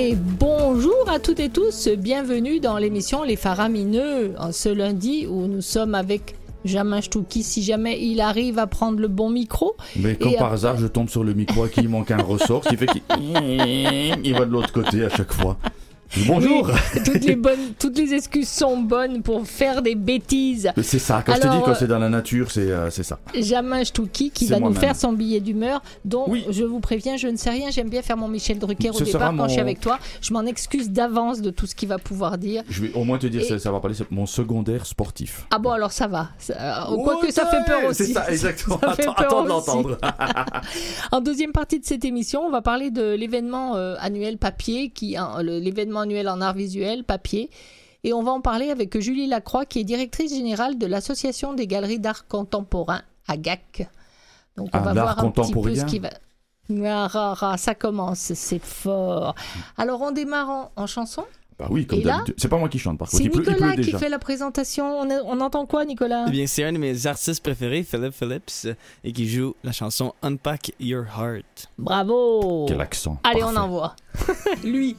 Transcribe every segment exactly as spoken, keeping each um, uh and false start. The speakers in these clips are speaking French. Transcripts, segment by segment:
Et bonjour à toutes et tous, bienvenue dans l'émission Les Faramineux, ce lundi où nous sommes avec Jamin Stouki, si jamais il arrive à prendre le bon micro. Mais comme et par après... hasard, je tombe sur le micro à qui il manque un ressort, ce qui fait qu'il il va de l'autre côté à chaque fois. Bonjour. Oui, toutes les bonnes, toutes les excuses sont bonnes pour faire des bêtises. C'est ça, quand Alors, je te dis quand euh, c'est dans la nature, c'est, euh, c'est ça. Jamin Stouki qui C'est va moi-même. nous faire son billet d'humeur, dont Oui. je vous préviens, je ne sais rien, j'aime bien faire mon Michel Drucker au Ce départ sera quand mon- je suis avec toi. Je m'en excuse d'avance de tout ce qu'il va pouvoir dire. Je vais au moins te dire, Et- ça, ça va parler, c'est mon secondaire sportif. Ah bon, alors ça va. Ça, Oh, quoique ça fait peur aussi. C'est ça, exactement. Ça fait attends peur attends de aussi. l'entendre. En deuxième partie de cette émission, on va parler de l'événement euh, annuel papier, qui, hein, le- l'événement annuel en art visuel papier. Et on va en parler avec Julie Lacroix, qui est directrice générale de l'Association des galeries d'art contemporain, A G A C. Donc on Ah, va l'art voir un petit peu contemporain. ce qui va... Ah, ah, ah, ça commence, c'est fort. Alors on démarre en, en chanson. Bah oui, comme Et là, d'habitude. C'est pas moi qui chante par contre. C'est Il pleut, il Nicolas pleut qui déjà. fait la présentation. On, est- on entend quoi, Nicolas? Eh bien, c'est un de mes artistes préférés, Philip Phillips, euh, et qui joue la chanson Unpack Your Heart. Bravo. Quel accent. Allez, Parfait. on envoie. Lui.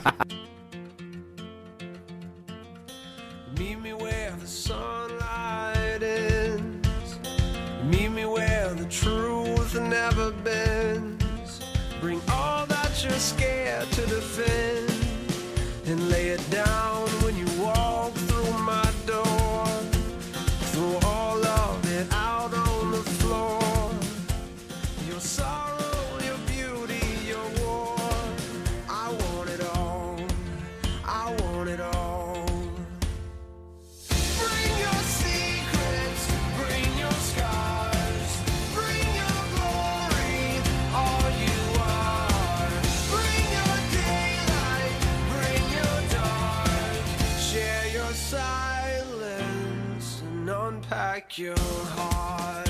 Meet me where the sunlight ends. Meet me where the truth never bends. Bring all that you're scared to defend and lay it down when you walk through my door. Throw all of it out on the floor. Your sorrow, your beauty, your war. I want it all. I want it all. Bring your secrets, bring your scars, bring your glory, all you are. Bring your daylight, bring your dark. Share your silence and unpack your heart.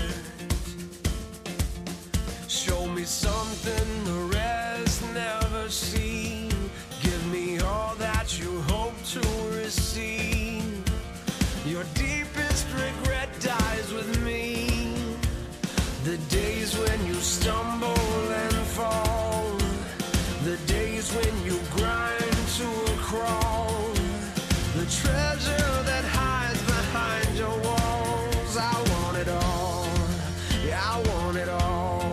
Show me something the rest never see. Give me all that you hope to receive. Your deepest regret dies with me. The days when you stumble and fall. The days when you grind to a crawl. The treasure that hides behind your walls. I want it all. Yeah, I want it all.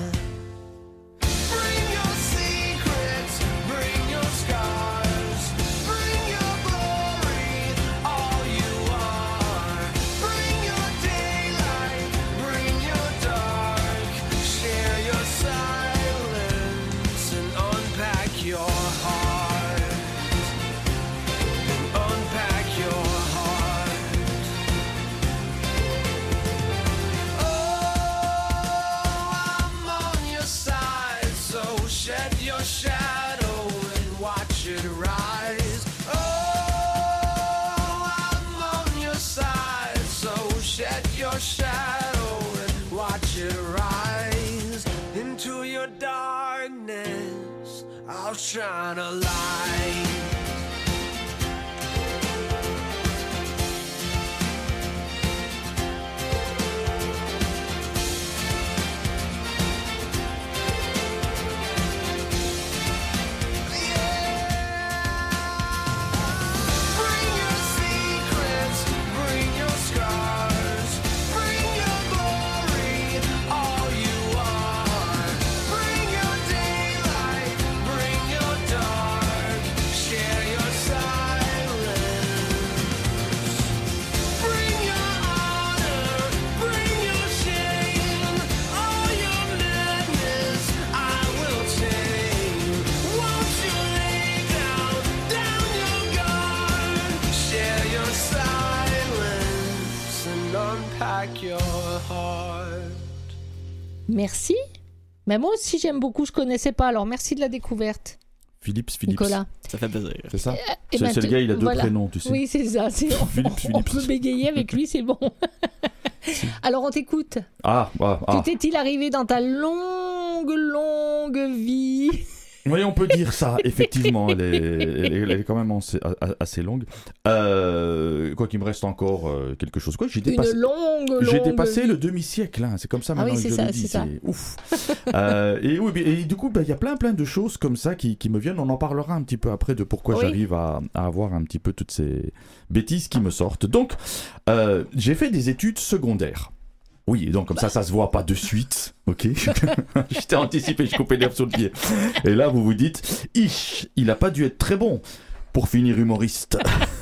Bring your secrets, bring your scars, bring your glory, all you are. Bring your daylight, bring your dark. Share your silence and unpack your heart. Unpack your heart. Oh, I'm on your side, so shed your shadow and watch it rise. Oh, I'm on your side, so shed your shadow and watch it rise. Into your darkness, I'll shine a light. Bring your secrets, bring your scars, bring your glory, all you are. Bring your daylight, bring your dark, share your silence. Bring your honor, bring your shame, all your madness I will tame. Won't you lay down, down your guard, share your silence and unpack your heart. Merci. Mais moi aussi, j'aime beaucoup. Je connaissais pas. Alors, merci de la découverte, Philips, Philips. Nicolas. Ça fait plaisir. C'est ça. Eh C'est ben, c'est le tu- gars, il a deux voilà. prénoms, tu sais. Oui, c'est ça. C'est... On, Philippe, on Philippe. peut bégayer avec lui, c'est bon. Alors, on t'écoute. Ah, ah, ah. Que t'est-il arrivé dans ta longue, longue vie Oui, on peut dire ça, effectivement. Elle est, elle est, elle est quand même assez, assez longue. Euh, quoi qu'il me reste encore euh, quelque chose. Quoi, j'ai dépassé, Une longue, longue j'ai dépassé vie. le demi-siècle. Hein. C'est comme ça Ah maintenant oui, que c'est je ça, le dis. c'est ça. C'est ouf. euh, et, oui, et du coup, il bah, y a plein, plein de choses comme ça qui, qui me viennent. On en parlera un petit peu après de pourquoi Oui. j'arrive à, à avoir un petit peu toutes ces bêtises qui me sortent. Donc, euh, j'ai fait des études secondaires. Oui, et donc comme ça, ça se voit pas de suite, ok. Je t'ai anticipé, je coupais l'herbe sous le pied. Et là, vous vous dites, ich, il a pas dû être très bon pour finir humoriste.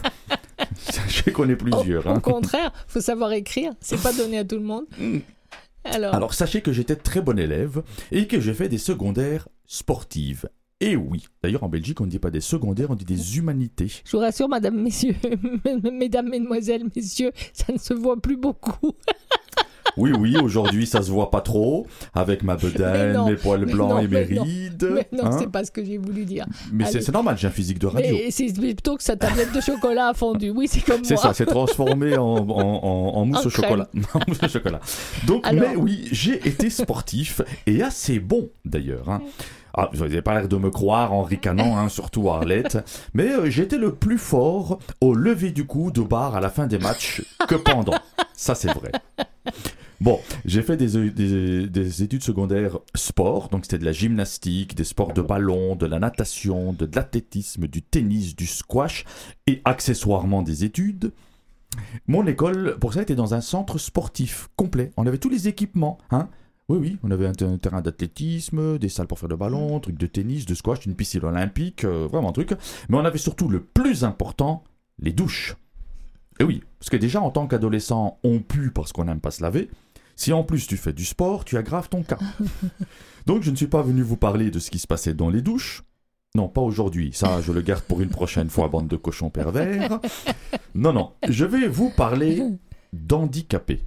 Je connais plusieurs. Au, hein. au contraire, faut savoir écrire. C'est pas donné à tout le monde. Alors, Alors, sachez que j'étais très bon élève et que j'ai fait des secondaires sportives. Et oui, d'ailleurs en Belgique, on ne dit pas des secondaires, on dit des humanités. je vous rassure, madame, messieurs, mesdames, mesdemoiselles, messieurs, ça ne se voit plus beaucoup. Oui, oui, aujourd'hui, ça se voit pas trop, avec ma Mais bedaine, non, mes poils mais blancs non, et mes mais non, rides. Mais non, hein. c'est pas ce que j'ai voulu dire. Mais c'est, Allez. c'est normal, j'ai un physique de radio. Mais c'est plutôt que sa tablette de chocolat a fondu. Oui, c'est comme C'est moi. ça, c'est transformé en, en, en, en mousse En au chocolat. En mousse au chocolat. Donc, Alors. mais oui, j'ai été sportif et assez bon d'ailleurs. Hein. Ah, vous n'avez pas l'air de me croire en ricanant, hein, surtout Arlette. Mais euh, j'étais le plus fort au lever du coude au bar à la fin des matchs que pendant. Ça, c'est vrai. Bon, j'ai fait des, des, des études secondaires sport, donc c'était de la gymnastique, des sports de ballon, de la natation, de, de l'athlétisme, du tennis, du squash et accessoirement des études. Mon école, pour ça, était dans un centre sportif complet. On avait tous les équipements, hein. Oui, oui, on avait un, un terrain d'athlétisme, des salles pour faire de ballon, trucs de tennis, de squash, une piscine olympique, euh, vraiment un truc. Mais on avait surtout le plus important, les douches. Et oui, parce que déjà en tant qu'adolescent, on pue parce qu'on n'aime pas se laver. Si en plus tu fais du sport, tu aggraves ton cas. Donc je ne suis pas venu vous parler de ce qui se passait dans les douches. Non, pas aujourd'hui. Ça, je le garde pour une prochaine fois, bande de cochons pervers. Non, non. Je vais vous parler d'handicapés.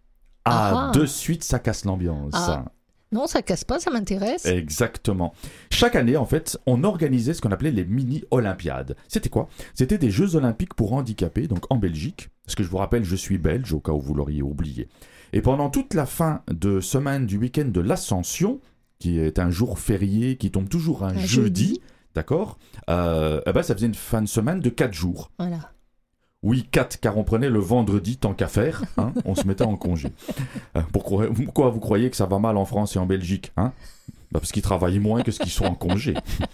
Ah, Ah. de suite, ça casse l'ambiance. Ah. Non, ça casse pas, ça m'intéresse. Exactement. Chaque année, en fait, on organisait ce qu'on appelait les mini-olympiades. C'était quoi ? C'était des Jeux olympiques pour handicapés, donc en Belgique. Parce que je vous rappelle, je suis belge, au cas où vous l'auriez oublié. Et pendant toute la fin de semaine du week-end de l'Ascension, qui est un jour férié, qui tombe toujours un, Un jeudi, jeudi. d'accord euh, eh ben, ça faisait une fin de semaine de quatre jours. Voilà. Oui, quatre, car on prenait le vendredi tant qu'à faire, hein, on se mettait en congé. Euh, pourquoi, pourquoi vous croyez que ça va mal en France et en Belgique, hein ? Bah parce qu'ils travaillent moins que ce qu'ils sont en congé.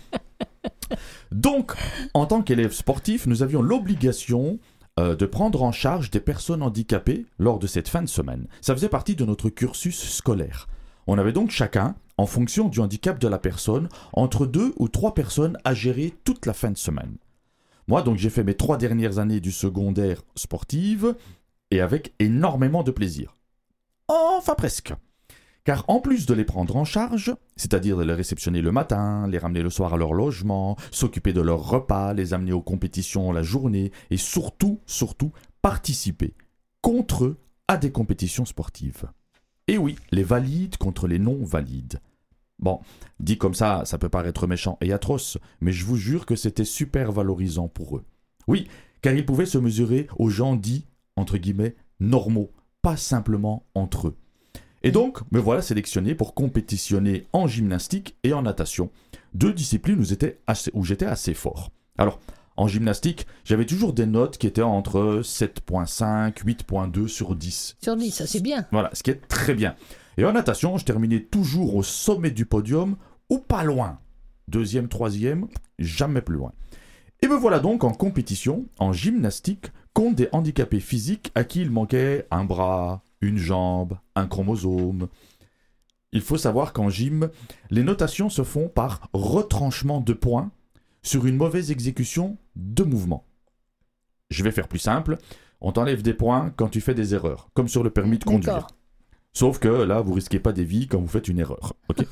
Donc, en tant qu'élèves sportifs, nous avions l'obligation euh, de prendre en charge des personnes handicapées lors de cette fin de semaine. Ça faisait partie de notre cursus scolaire. On avait donc chacun, en fonction du handicap de la personne, entre deux ou trois personnes à gérer toute la fin de semaine. Moi, donc, j'ai fait mes trois dernières années du secondaire sportive et avec énormément de plaisir. Enfin, presque. Car en plus de les prendre en charge, c'est-à-dire de les réceptionner le matin, les ramener le soir à leur logement, s'occuper de leurs repas, les amener aux compétitions la journée et surtout, surtout, participer contre eux à des compétitions sportives. Et oui, les valides contre les non-valides. Bon, dit comme ça, ça peut paraître méchant et atroce, mais je vous jure que c'était super valorisant pour eux. Oui, car ils pouvaient se mesurer aux gens dits, entre guillemets, normaux, pas simplement entre eux. Et donc, me voilà sélectionné pour compétitionner en gymnastique et en natation, deux disciplines où j'étais assez, où j'étais assez fort. Alors, en gymnastique, j'avais toujours des notes qui étaient entre sept virgule cinq, huit virgule deux sur dix. Sur dix, ça c'est bien. Voilà, ce qui est très bien. Et en natation, je terminais toujours au sommet du podium ou pas loin. Deuxième, troisième, jamais plus loin. Et me voilà donc en compétition, en gymnastique, contre des handicapés physiques à qui il manquait un bras, une jambe, un chromosome. Il faut savoir qu'en gym, les notations se font par retranchement de points sur une mauvaise exécution de mouvement. Je vais faire plus simple, on t'enlève des points quand tu fais des erreurs, comme sur le permis de conduire. D'accord. Sauf que là, vous risquez pas des vies quand vous faites une erreur. Okay.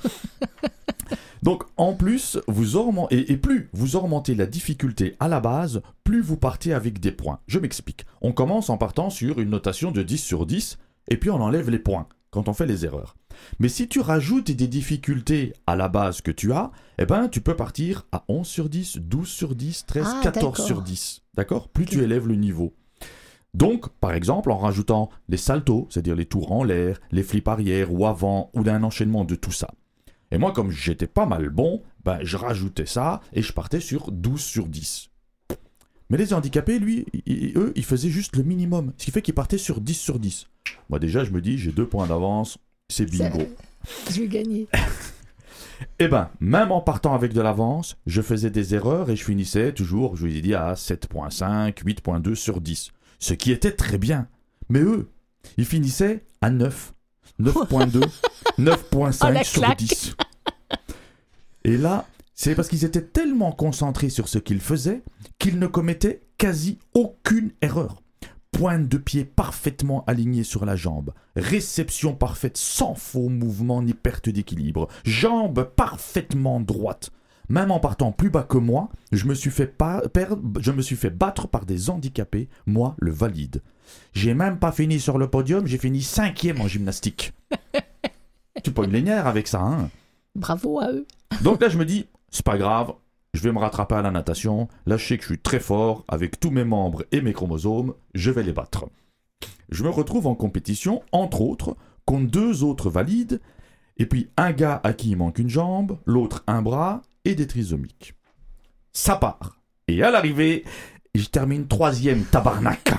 Donc, en plus, vous augmentez, et, et plus vous augmentez la difficulté à la base, plus vous partez avec des points. Je m'explique. On commence en partant sur une notation de dix sur dix, et puis on enlève les points quand on fait les erreurs. Mais si tu rajoutes des difficultés à la base que tu as, eh ben, tu peux partir à onze sur dix, douze sur dix, treize, Ah, quatorze d'accord. sur dix. D'accord ? Plus tu élèves le niveau. Donc, par exemple, en rajoutant les saltos, c'est-à-dire les tours en l'air, les flips arrière ou avant, ou d'un enchaînement de tout ça. Et moi, comme j'étais pas mal bon, ben, je rajoutais ça et je partais sur douze sur dix. Mais les handicapés, lui, ils, eux, ils faisaient juste le minimum. Ce qui fait qu'ils partaient sur dix sur dix. Moi, déjà, je me dis, j'ai deux points d'avance, c'est bingo. Ça, je vais gagner. Eh ben, même en partant avec de l'avance, je faisais des erreurs et je finissais toujours, je vous ai dit, à sept virgule cinq, huit virgule deux sur dix. Ce qui était très bien. Mais eux, ils finissaient à neuf, neuf virgule deux, neuf virgule cinq Oh, sur claque. dix. Et là, c'est parce qu'ils étaient tellement concentrés sur ce qu'ils faisaient qu'ils ne commettaient quasi aucune erreur. Pointe de pied parfaitement alignée sur la jambe, réception parfaite sans faux mouvement ni perte d'équilibre, jambe parfaitement droite. Même en partant plus bas que moi, je me suis fait, pas, perdre, je me suis fait battre par des handicapés, moi le valide. J'ai même pas fini sur le podium, j'ai fini cinquième en gymnastique. Tu pognes les nerfs avec ça, hein? Bravo à eux. Donc là, je me dis, c'est pas grave, je vais me rattraper à la natation. Là, je sais que je suis très fort, avec tous mes membres et mes chromosomes, je vais les battre. Je me retrouve en compétition, entre autres, contre deux autres valides, et puis un gars à qui il manque une jambe, l'autre un bras, et des trisomiques. Ça part. Et à l'arrivée, je termine troisième, tabarnak.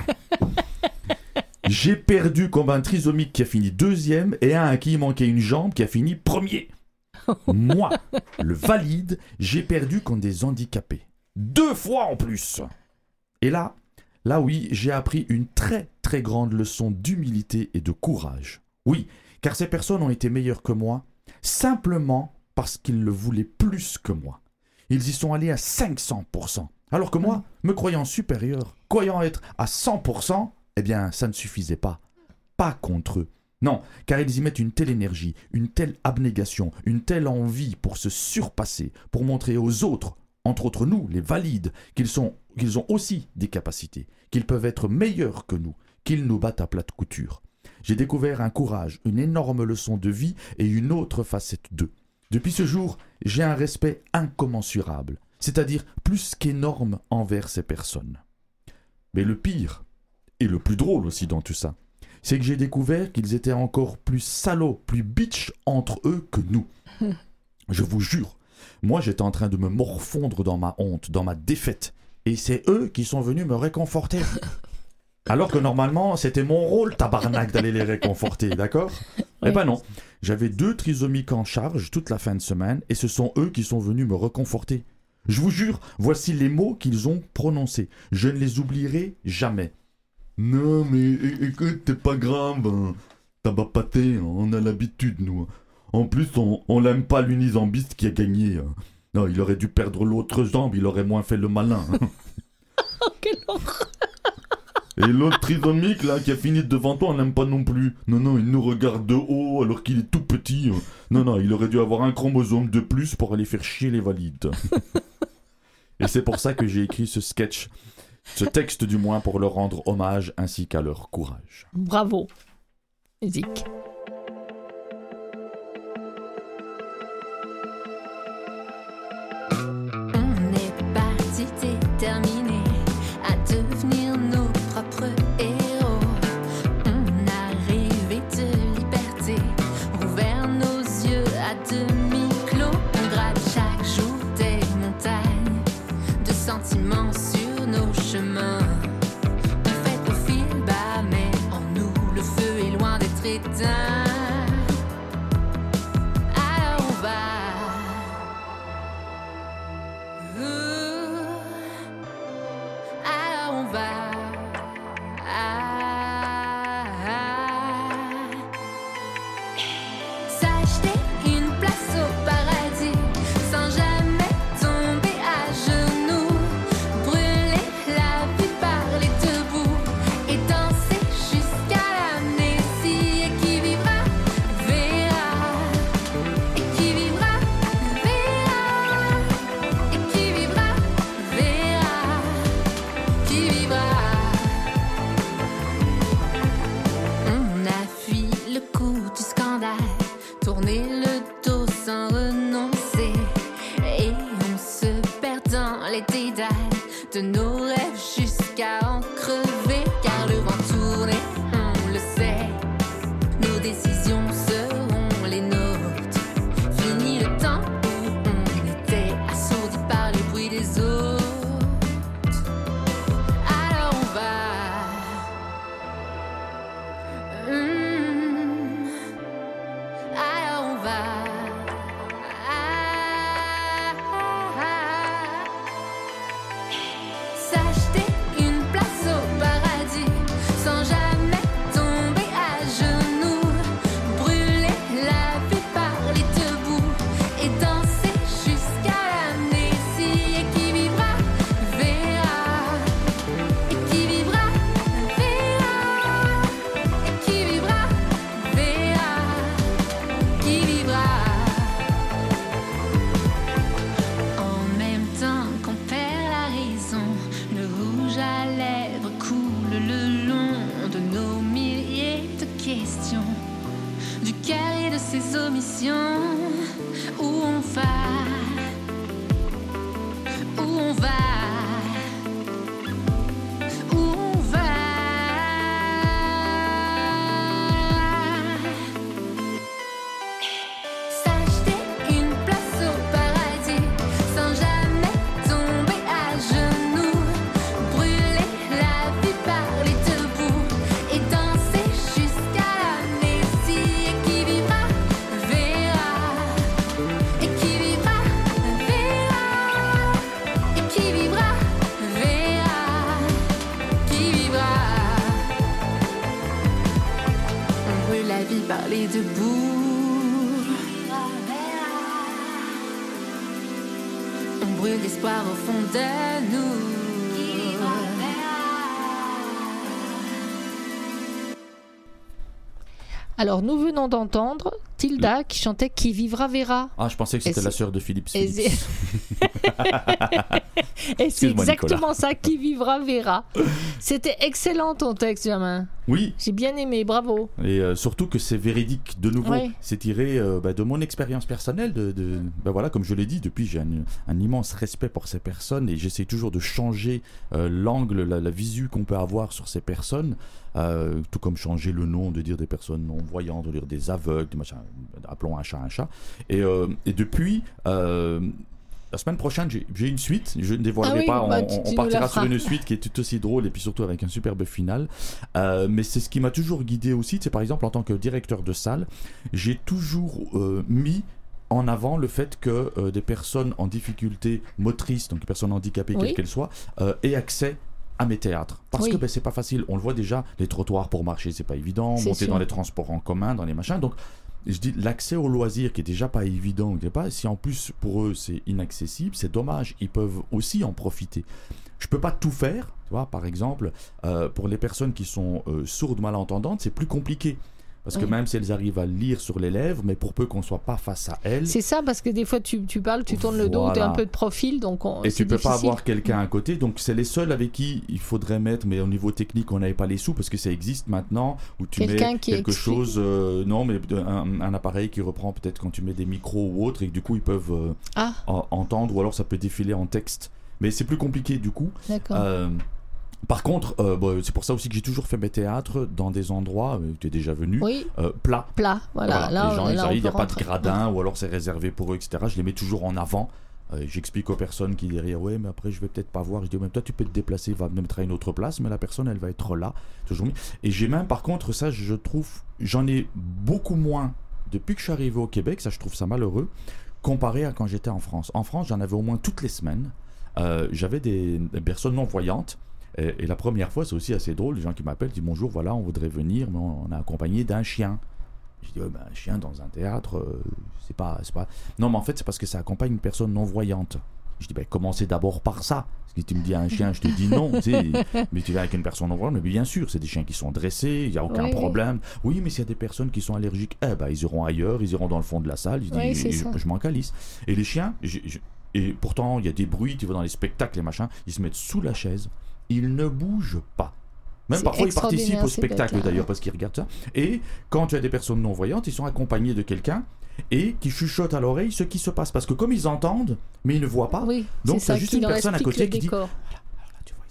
J'ai perdu comme un trisomique qui a fini deuxième, et un à qui il manquait une jambe qui a fini premier. Moi, le valide, j'ai perdu contre des handicapés. Deux fois en plus. Et là, là oui, j'ai appris une très très grande leçon d'humilité et de courage. Oui, car ces personnes ont été meilleures que moi, simplement parce qu'ils le voulaient plus que moi. Ils y sont allés à cinq cents pour cent. Alors que moi, me croyant supérieur, croyant être à cent pour cent, eh bien, ça ne suffisait pas. Pas contre eux. Non, car ils y mettent une telle énergie, une telle abnégation, une telle envie pour se surpasser, pour montrer aux autres, entre autres nous, les valides, qu'ils sont, qu'ils ont aussi des capacités, qu'ils peuvent être meilleurs que nous, qu'ils nous battent à plate couture. J'ai découvert un courage, une énorme leçon de vie et une autre facette d'eux. Depuis ce jour, j'ai un respect incommensurable, c'est-à-dire plus qu'énorme envers ces personnes. Mais le pire, et le plus drôle aussi dans tout ça, c'est que j'ai découvert qu'ils étaient encore plus salauds, plus bitch entre eux que nous. Je vous jure, moi j'étais en train de me morfondre dans ma honte, dans ma défaite, et c'est eux qui sont venus me réconforter. Alors que normalement, c'était mon rôle, tabarnak, d'aller les réconforter, d'accord ? Oui. Eh ben non, j'avais deux trisomiques en charge toute la fin de semaine, et ce sont eux qui sont venus me réconforter. Je vous jure, voici les mots qu'ils ont prononcés. Je ne les oublierai jamais. Non, mais écoute, c'est pas grave, hein. T'as pas pâté, hein. On a l'habitude, nous. En plus, on, on l'aime pas l'unizambiste qui a gagné. Hein. Non, il aurait dû perdre l'autre jambe, il aurait moins fait le malin. Hein. Oh, quelle horreur. Et l'autre trisomique, là, qui a fini devant toi, on l'aime pas non plus. Non, non, il nous regarde de haut alors qu'il est tout petit. Hein. Non, non, il aurait dû avoir un chromosome de plus pour aller faire chier les valides. Et c'est pour ça que j'ai écrit ce sketch. Ce texte du moins pour leur rendre hommage ainsi qu'à leur courage. Bravo. Zik. On est parti déterminés à devenir nos propres héros. On a rêvé de liberté, ouvert nos yeux à demi-clos. On gratte chaque jour des montagnes de sentiments sur nos chemins. On fait profil bas, mais en nous le feu est loin d'être éteint. Alors on va. Ouh. Alors on va. Ah, ah. S'acheter une place au paradis sans jamais tomber à genoux. Brûler la vie par les deux bouts et danser jusqu'à l'amnésie. Et qui vivra, verra. Et qui vivra, verra. Et qui vivra, verra. Qui vivra. On a fui le coup du scandale, tourné du cœur et de ses omissions. Où on va, où on va, où on va. S'acheter une place au paradis sans jamais tomber à genoux. Brûler la vie par les deux bouts et danser jusqu'à l'amnésie. Et qui vivra verra. Et qui vivra verra. Et qui vivra verra. Qui vivra. On brûle la vie par les deux bouts. On brûle l'espoir au fond de nous. Alors, nous venons d'entendre Tilda qui chantait Qui vivra verra. Ah, je pensais que Et c'était la c'est- sœur de Philippe Et Phillips. c'est, Et c'est Excuse-moi, exactement ça, Qui vivra verra. C'était excellent ton texte, Germain. Oui, J'ai bien aimé, bravo. et euh, surtout que c'est véridique de nouveau. Ouais. C'est tiré euh, bah, de mon expérience personnelle. De, de- bah, voilà, comme je l'ai dit, depuis j'ai un, un immense respect pour ces personnes et j'essaie toujours de changer euh, l'angle, la, la visu qu'on peut avoir sur ces personnes. Euh, tout comme changer le nom, de dire des personnes non-voyantes, de dire des aveugles, des machins, appelons un chat un chat. Et, euh, et depuis, euh, la semaine prochaine, j'ai, j'ai une suite, je ne dévoilerai Ah oui, pas, on, bah, tu- on tu nous partira la sur feras. une suite qui est tout aussi drôle et puis surtout avec un superbe final. Euh, mais c'est ce qui m'a toujours guidé aussi, c'est par exemple en tant que directeur de salle, j'ai toujours euh, mis en avant le fait que euh, des personnes en difficulté motrice, donc des personnes handicapées Oui. quelles qu'elles soient, euh, aient accès à mes théâtres. Parce Oui. que ben, c'est pas facile. On le voit déjà, les trottoirs pour marcher, c'est pas évident. C'est Monter sûr. dans les transports en commun, dans les machins. Donc, je dis, l'accès au loisir qui est déjà pas évident, n'est pas, si en plus pour eux c'est inaccessible, c'est dommage. Ils peuvent aussi en profiter. Je peux pas tout faire. Tu vois, par exemple, euh, pour les personnes qui sont euh, sourdes, malentendantes, c'est plus compliqué. Parce que Oui. même si elles arrivent à lire sur les lèvres, mais pour peu qu'on soit pas face à elles, C'est ça, parce que des fois tu, tu parles, tu tournes le dos, tu es un Voilà. peu de profil, donc on, et c'est tu peux pas difficile. avoir quelqu'un à côté, donc c'est les seuls avec qui il faudrait mettre, mais au niveau technique on n'avait pas les sous parce que ça existe maintenant où tu Quelqu'un mets qui quelque explique. chose, euh, non mais de- un, un appareil qui reprend peut-être quand tu mets des micros ou autre et que du coup ils peuvent euh, Ah, en- entendre ou alors ça peut défiler en texte, mais c'est plus compliqué du coup. d'accord. Euh, par contre, euh, bon, c'est pour ça aussi que j'ai toujours fait mes théâtres dans des endroits, euh, tu es déjà venu, Oui, euh, plats. plat, voilà. Voilà, Là, les gens là, ils on arrivent, il n'y a peut pas de rentrer. gradin ou alors c'est réservé pour eux, et cetera. Je les mets toujours en avant. Euh, J'explique aux personnes qui derrière, ouais, mais après je vais peut-être pas voir. Je dis, même toi tu peux te déplacer, va me mettre à une autre place, mais la personne elle va être là. Toujours mis. Et j'ai même, par contre, ça je trouve, j'en ai beaucoup moins depuis que je suis arrivé au Québec, ça je trouve ça malheureux, comparé à quand j'étais en France. En France, j'en avais au moins toutes les semaines. Euh, J'avais des, des personnes non-voyantes. Et, et la première fois, c'est aussi assez drôle, les gens qui m'appellent disent bonjour, voilà, on voudrait venir, mais on, on est accompagné d'un chien. Je dis, ouais, ben, un chien dans un théâtre, euh, c'est pas, c'est pas. Non, mais en fait, c'est parce que ça accompagne une personne non-voyante. Je dis, ben, commencez d'abord par ça. Parce que tu me dis un chien, je te dis non, tu sais, mais tu vas avec une personne non-voyante, mais bien sûr, c'est des chiens qui sont dressés, il n'y a aucun Oui, problème. Oui, mais s'il y a des personnes qui sont allergiques, eh ben, ils iront ailleurs, ils iront dans le fond de la salle. Je dis, Oui, c'est je, ça. je m'en calisse. Et les chiens, j'ai- j'ai- et pourtant, il y a des bruits, tu vas dans les spectacles, les machins, ils se mettent sous la chaise, ils ne bougent pas. Même C'est parfois, ils participent extraordinaire, au ces bêtes-là, spectacle d'ailleurs ouais. parce qu'ils regardent ça. Et quand tu as des personnes non-voyantes, ils sont accompagnés de quelqu'un et qui chuchote à l'oreille ce qui se passe. Parce que comme ils entendent, mais ils ne voient pas, Oui, donc c'est ça, t'as juste qui une leur personne à explique côté le qui dit, décor. Là, tu vois,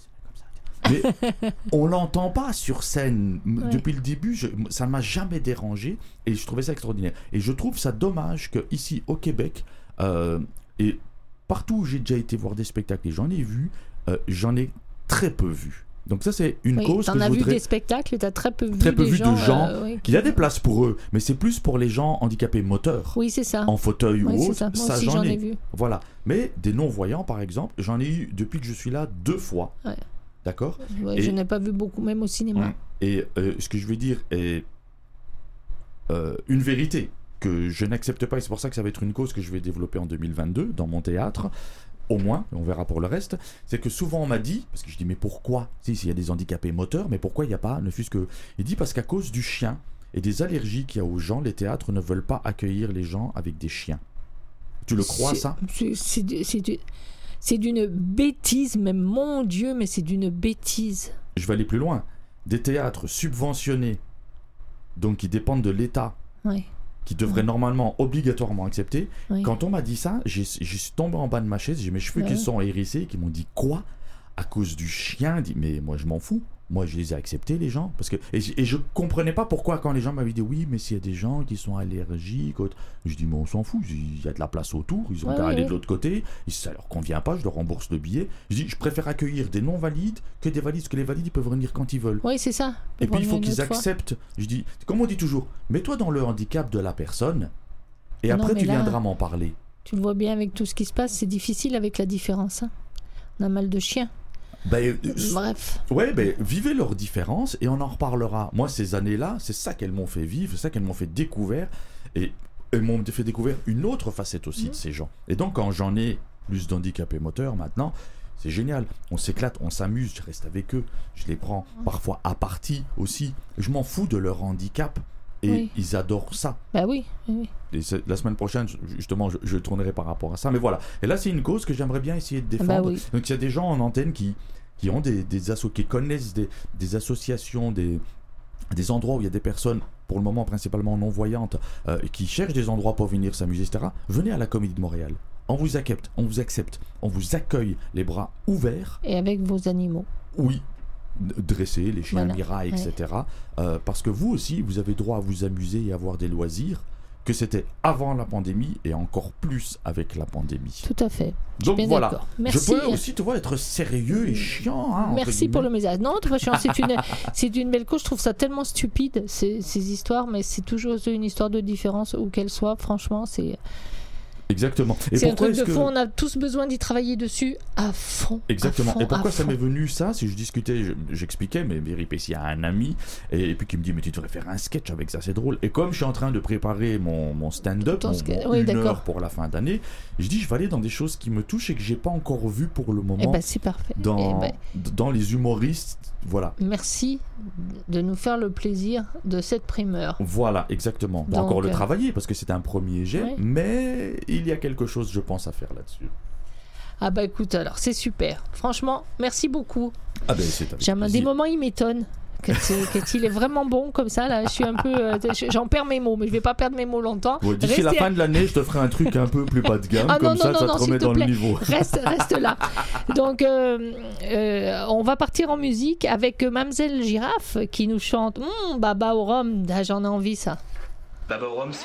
il se met comme ça. Mais on l'entend pas sur scène. M- Ouais. Depuis le début, je- ça ne m'a jamais dérangé et je trouvais ça extraordinaire. Et je trouve ça dommage que ici au Québec euh, et partout où j'ai déjà été voir des spectacles et j'en ai vu, euh, j'en ai très peu vu. Donc ça c'est une Oui, cause t'en que je as vu voudrais. des spectacles, t'as très peu vu, Très peu des vu gens, de gens euh, oui, Il y a des places pour eux, mais c'est plus pour les gens handicapés moteurs. Oui, c'est ça. En fauteuil Oui, ou c'est autre, ça. Moi aussi, j'en j'en ai. ai vu. Voilà. Mais des non-voyants, par exemple, j'en ai eu depuis que je suis là deux fois. Ouais. D'accord. Ouais, Et- Je n'ai pas vu beaucoup, même au cinéma. Et euh, ce que je veux dire est euh, une vérité que je n'accepte pas, et c'est pour ça que ça va être une cause que je vais développer en deux mille vingt-deux dans mon théâtre, au moins, et on verra pour le reste, c'est que souvent on m'a dit, parce que je dis mais pourquoi, si, s'il y a des handicapés moteurs, mais pourquoi il n'y a pas, ne fût-ce que... Il dit parce qu'à cause du chien et des allergies qu'il y a aux gens, les théâtres ne veulent pas accueillir les gens avec des chiens. Tu le crois C'est- ça? c'est- C'est du- c'est du- c'est d'une bêtise, mais mon Dieu, mais c'est d'une bêtise. Je vais aller plus loin. Des théâtres subventionnés, donc qui dépendent de l'État, Oui. qui devraient Ouais. normalement, obligatoirement accepter. Oui. Quand on m'a dit ça, j'ai, j'ai suis tombé en bas de ma chaise, j'ai mes cheveux Ouais. qui sont hérissés, qui m'ont dit quoi à cause du chien. Dit, mais moi je m'en fous. Moi je les ai acceptés les gens parce que et, j- et je comprenais pas pourquoi quand les gens m'avaient dit oui mais s'il y a des gens qui sont allergiques, autres. Je dis mais on s'en fout, il y a de la place autour, ils ont Ouais, qu'à ouais, aller ouais. de l'autre côté. Et si ça leur convient pas, je leur rembourse le billet. Je dis je préfère accueillir des non valides que des valides, parce que les valides ils peuvent venir quand ils veulent. Oui, c'est ça. Et puis il faut Une qu'ils autre fois. acceptent. Je dis, comme on dit toujours, mets-toi dans le handicap de la personne et Ah non, après mais tu là- viendras m'en parler. Tu le vois bien avec tout ce qui se passe, c'est difficile avec la différence. hein. On a mal de chien. Ben, euh, Bref. ouais, ben, vivez leurs différences et on en reparlera. Moi, ces années-là, c'est ça qu'elles m'ont fait vivre, c'est ça qu'elles m'ont fait découvrir. Et elles m'ont fait découvrir une autre facette aussi Mhm. de ces gens. Et donc, quand j'en ai plus d'handicapés moteurs maintenant, c'est génial. On s'éclate, on s'amuse, je reste avec eux. Je les prends parfois à partie aussi. Je m'en fous de leur handicap. Et Oui. ils adorent ça. Bah oui, oui, oui. Et c'est- la semaine prochaine, justement, je, je tournerai par rapport à ça. Mais voilà. Et là, c'est une cause que j'aimerais bien essayer de Ah défendre. bah oui. Donc, il y a des gens en antenne qui, qui ont des, des assos, qui connaissent des, des associations, des, des endroits où il y a des personnes, pour le moment principalement non-voyantes, euh, qui cherchent des endroits pour venir s'amuser, et cetera. Venez à la Comédie de Montréal. On vous accepte, on vous accepte, on vous accueille les bras ouverts. Et avec vos animaux. Oui, d- dresser les chiens Voilà. Mira, et cetera. Euh, parce que vous aussi, vous avez droit à vous amuser et avoir des loisirs, que c'était avant la pandémie et encore plus avec la pandémie. Tout à fait. Je suis Donc bien voilà. d'accord. Merci. Je peux aussi te voir être sérieux et chiant. Hein, entre Merci pour le guillemets. message. Non, tu vois, je suis- c'est une, c'est une belle cause. Je trouve ça tellement stupide, ces, ces histoires, mais c'est toujours une histoire de différence, où qu'elle soit. Franchement, c'est, Exactement. Et c'est un pourquoi truc de est-ce que... fond. On a tous besoin d'y travailler dessus à fond. Exactement. à fond, Et pourquoi à ça fond. m'est venu ça? Si je discutais, je- j'expliquais mes péripéties à un ami, et, et puis qui me dit mais tu devrais faire un sketch avec ça, c'est drôle. Et comme je suis en train de préparer mon, mon stand-up, Ton mon, ske- mon oui, une d'accord. heure pour la fin d'année, je dis je vais aller dans des choses qui me touchent et que j'ai pas encore vu pour le Eh moment ben, c'est parfait. dans, Eh ben, dans les humoristes. Voilà. merci de nous faire le plaisir de cette primeur. Voilà, exactement. On va Donc, encore le euh, travailler parce que c'est un premier jet, ouais. mais il y a quelque chose, je pense, à faire là-dessus. Ah bah écoute, alors c'est super. Franchement, merci beaucoup. Ah ben c'est avec J'ai un- des plaisir. moments, il m'étonne. Quand, euh, quand il est vraiment bon comme ça, là, je suis un peu. euh, j'en perds mes mots, mais je vais pas perdre mes mots longtemps. Bon, d'ici la Restez- fin de l'année, je te ferai un truc un peu plus bas de gamme, Ah comme non, ça, non, ça non, te s'il remet te dans plaît. le niveau. Reste, reste là. Donc, euh, euh, on va partir en musique avec Mamselle Girafe qui nous chante Hum, Baba au rhum. Ah, j'en ai envie, ça. Baba au rhum, c'est...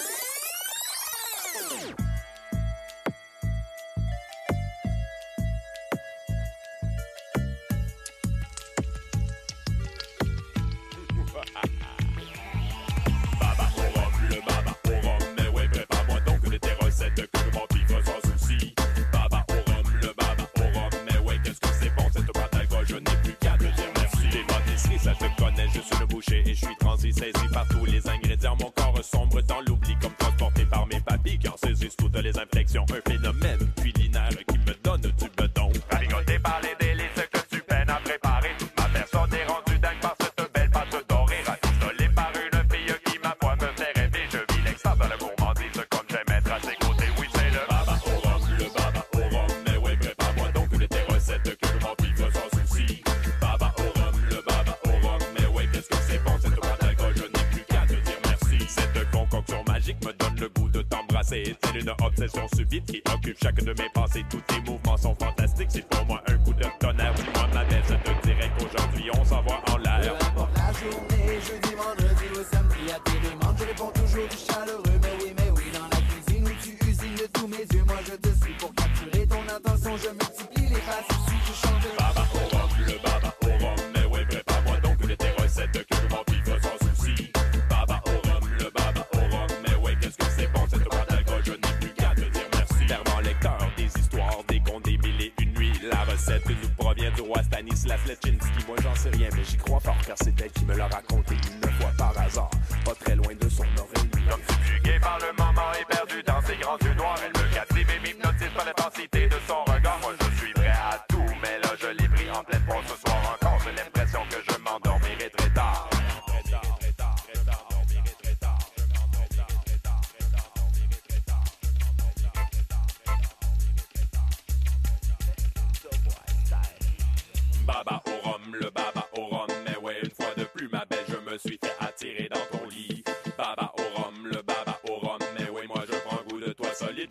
Baba au rhum, le baba au rhum, mais ouais, prépare-moi donc des tes recettes que je m'en vivre sans souci. Baba au rhum, le baba au rhum, mais ouais, qu'est-ce que c'est bon cette boîte d'alcool, je n'ai plus qu'à te dire merci. Les pâtisseries, ça te connaît, je suis le boucher et je suis transi, saisi par tous les ingrédients. Mon corps sombre dans l'oubli comme transporté par mes papilles qui en saisissent toutes les inflexions. Un phénomène culinaire qui me donne du bedon. Ravigoté par les délices que tu peines à préparer. Ma personne est rendue dingue par cette belle pâte dorée. Rafistolée par une fille qui, ma foi, me fait rêver. Je vis l'extase de la gourmandise comme j'aime être à ses côtés. Oui, c'est le baba au rhum, le baba au rhum. Mais ouais, prépare-moi donc toutes tes recettes que je m'en vive sans souci. Baba au rhum, le baba au rhum. Mais ouais, qu'est-ce que c'est bon cette boîte d'alcool, je n'ai plus qu'à te dire merci. Cette concoction magique me donne le goût de t'embrasser. C'est une obsession subite qui occupe chacun de mes pensées. Tous tes mouvements sont fantastiques. C'est pour moi un coup de tonnerre. Dis-moi ma belle, je te dirais qu'aujourd'hui on s'envoie en l'air. Peu importe la journée, jeudi, vendredi ou samedi, à tes demandes, je réponds toujours du chaleureux. Mais oui, mais oui, dans la cuisine où tu usines de tous mes yeux, moi je te suis pour capturer ton attention. Je multiplie les facéties, je chante. Baba au rhum, le baba au rhum. Mais ouais, prépare-moi donc toutes tes recettes que je m'en vive sans souci. Baba au rhum, le baba au rhum. Mais ouais, qu'est-ce que c'est bon cette boîte d'alcool, je n'ai plus qu'à te dire merci. Fervent lecteur des histoires, des contes, des mille et une nuits. La recette nous provient du roi Stanislas Leszczynski. Moi j'en sais rien, mais j'y crois fort car c'est elle qui me l'a raconté une fois par hasard. Pas très loin de son oreille. Comme subjugué par le moment éperdu dans ses grands yeux noirs, elle me captive et m'hypnotise par l'intensité de son regard. Moi je suis prêt à tout, mais là je l'ai pris en pleine pause ce soir encore. J'ai l'impression que je m'endormirai très tard. Baba au rhum, le baba au rhum. Mais ouais, une fois de plus, ma belle, je me suis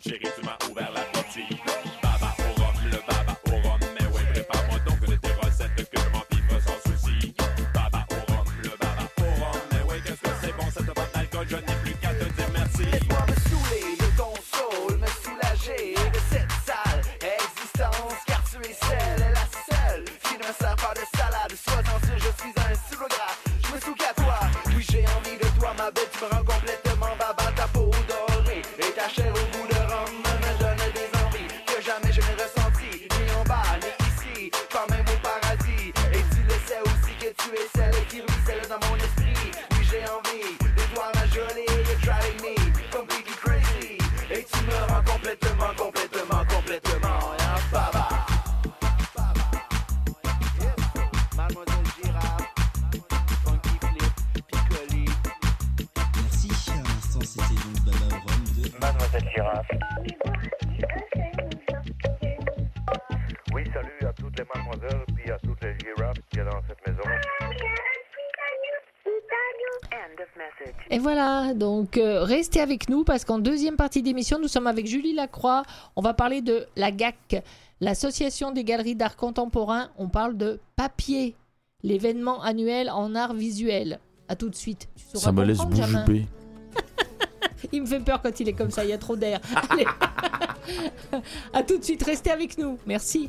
Chérie, tu m'as ouvert l'appétit. Baba au rhum, le baba au rhum. Mais ouais, prépare-moi donc une de tes recettes que je m'en vivre sans souci. Baba au rhum, le baba au rhum. Mais ouais, qu'est-ce que c'est bon cette boîte d'alcool, je n'ai plus qu'à te dire merci. Laisse-moi me saouler de ton soul, me soulager de cette sale existence, car tu es celle, la seule qui ne me sert pas de salade. Sois-en sûr, je suis un silographe, je me souque à toi. Oui, j'ai envie de toi, ma belle, tu me rends complètement baba. Ta peau dorée et ta chair au goût de rhum me donne des envies que jamais je n'ai ressenties, ni en bas, ni ici, pas même au paradis. Et tu le sais aussi que tu es celle qui ruisselle dans mon esprit. Oui, j'ai envie de toi, ma jolie, you're driving me completely crazy. Et tu me rends complètement, complètement, complètement, hein, baba. Mademoiselle Girafe, Funky Flip, Piccoli. Merci, à l'instant c'était donc Baba au rhum de Mademoiselle Girafe. Oui, salut à toutes les mademoiselles puis à toutes les girafes qu'il y a dans cette maison. Et voilà, donc euh, restez avec nous parce qu'en deuxième partie d'émission, nous sommes avec Julie Lacroix. On va parler de la G A C, l'Association des galeries d'art contemporain. On parle de papier, l'événement annuel en art visuel. À tout de suite. Tu sauras Ça me laisse comprendre, bouche Jamin. bée. Il me fait peur quand il est comme ça, il y a trop d'air. Allez. À tout de suite, restez avec nous. Merci.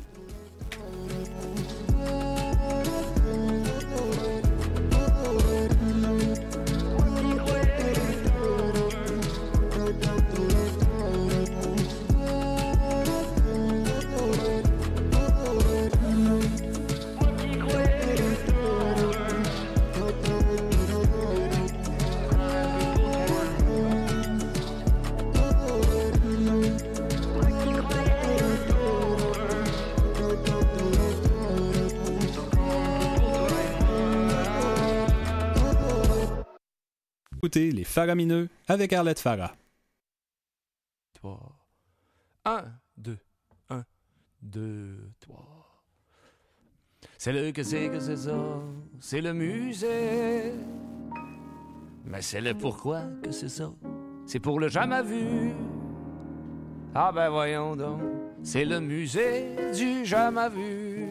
Écoutez les Faramineux avec Arlette Farah. trois. un, deux, un, deux, trois. C'est le que c'est que c'est ça, c'est le musée. Mais c'est le pourquoi que c'est ça, c'est pour le jamais vu. Ah ben voyons donc, c'est le musée du jamais vu.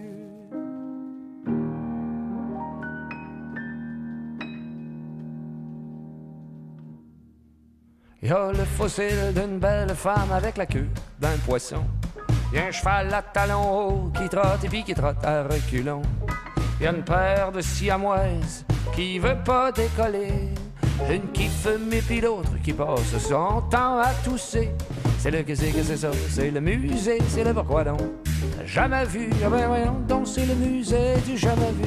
Il y a le fossile d'une belle femme avec la queue d'un poisson. Il y a un cheval à talons hauts qui trotte et puis qui trotte à reculons. Il y a une paire de siamoises qui veut pas décoller. Une qui fume et puis l'autre qui passe son temps à tousser. C'est le que c'est que c'est ça, c'est le musée, c'est le pourquoi donc. Jamais vu, ah ben voyons donc, c'est le musée du jamais vu.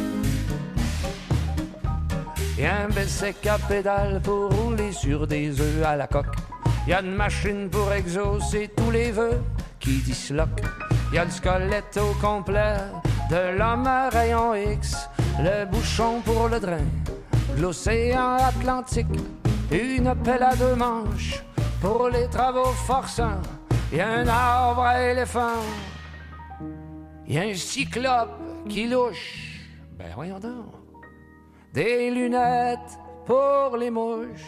Y'a un bel sec à pédale pour rouler sur des œufs à la coque. Y'a une machine pour exaucer tous les vœux qui disloquent. Y'a le squelette au complet de l'homme à rayon X. Le bouchon pour le drain de l'océan Atlantique. Une pelle à deux manches pour les travaux forçants. Y'a un arbre à éléphant. Y'a un cyclope qui louche. Ben voyons donc. Des lunettes pour les mouches.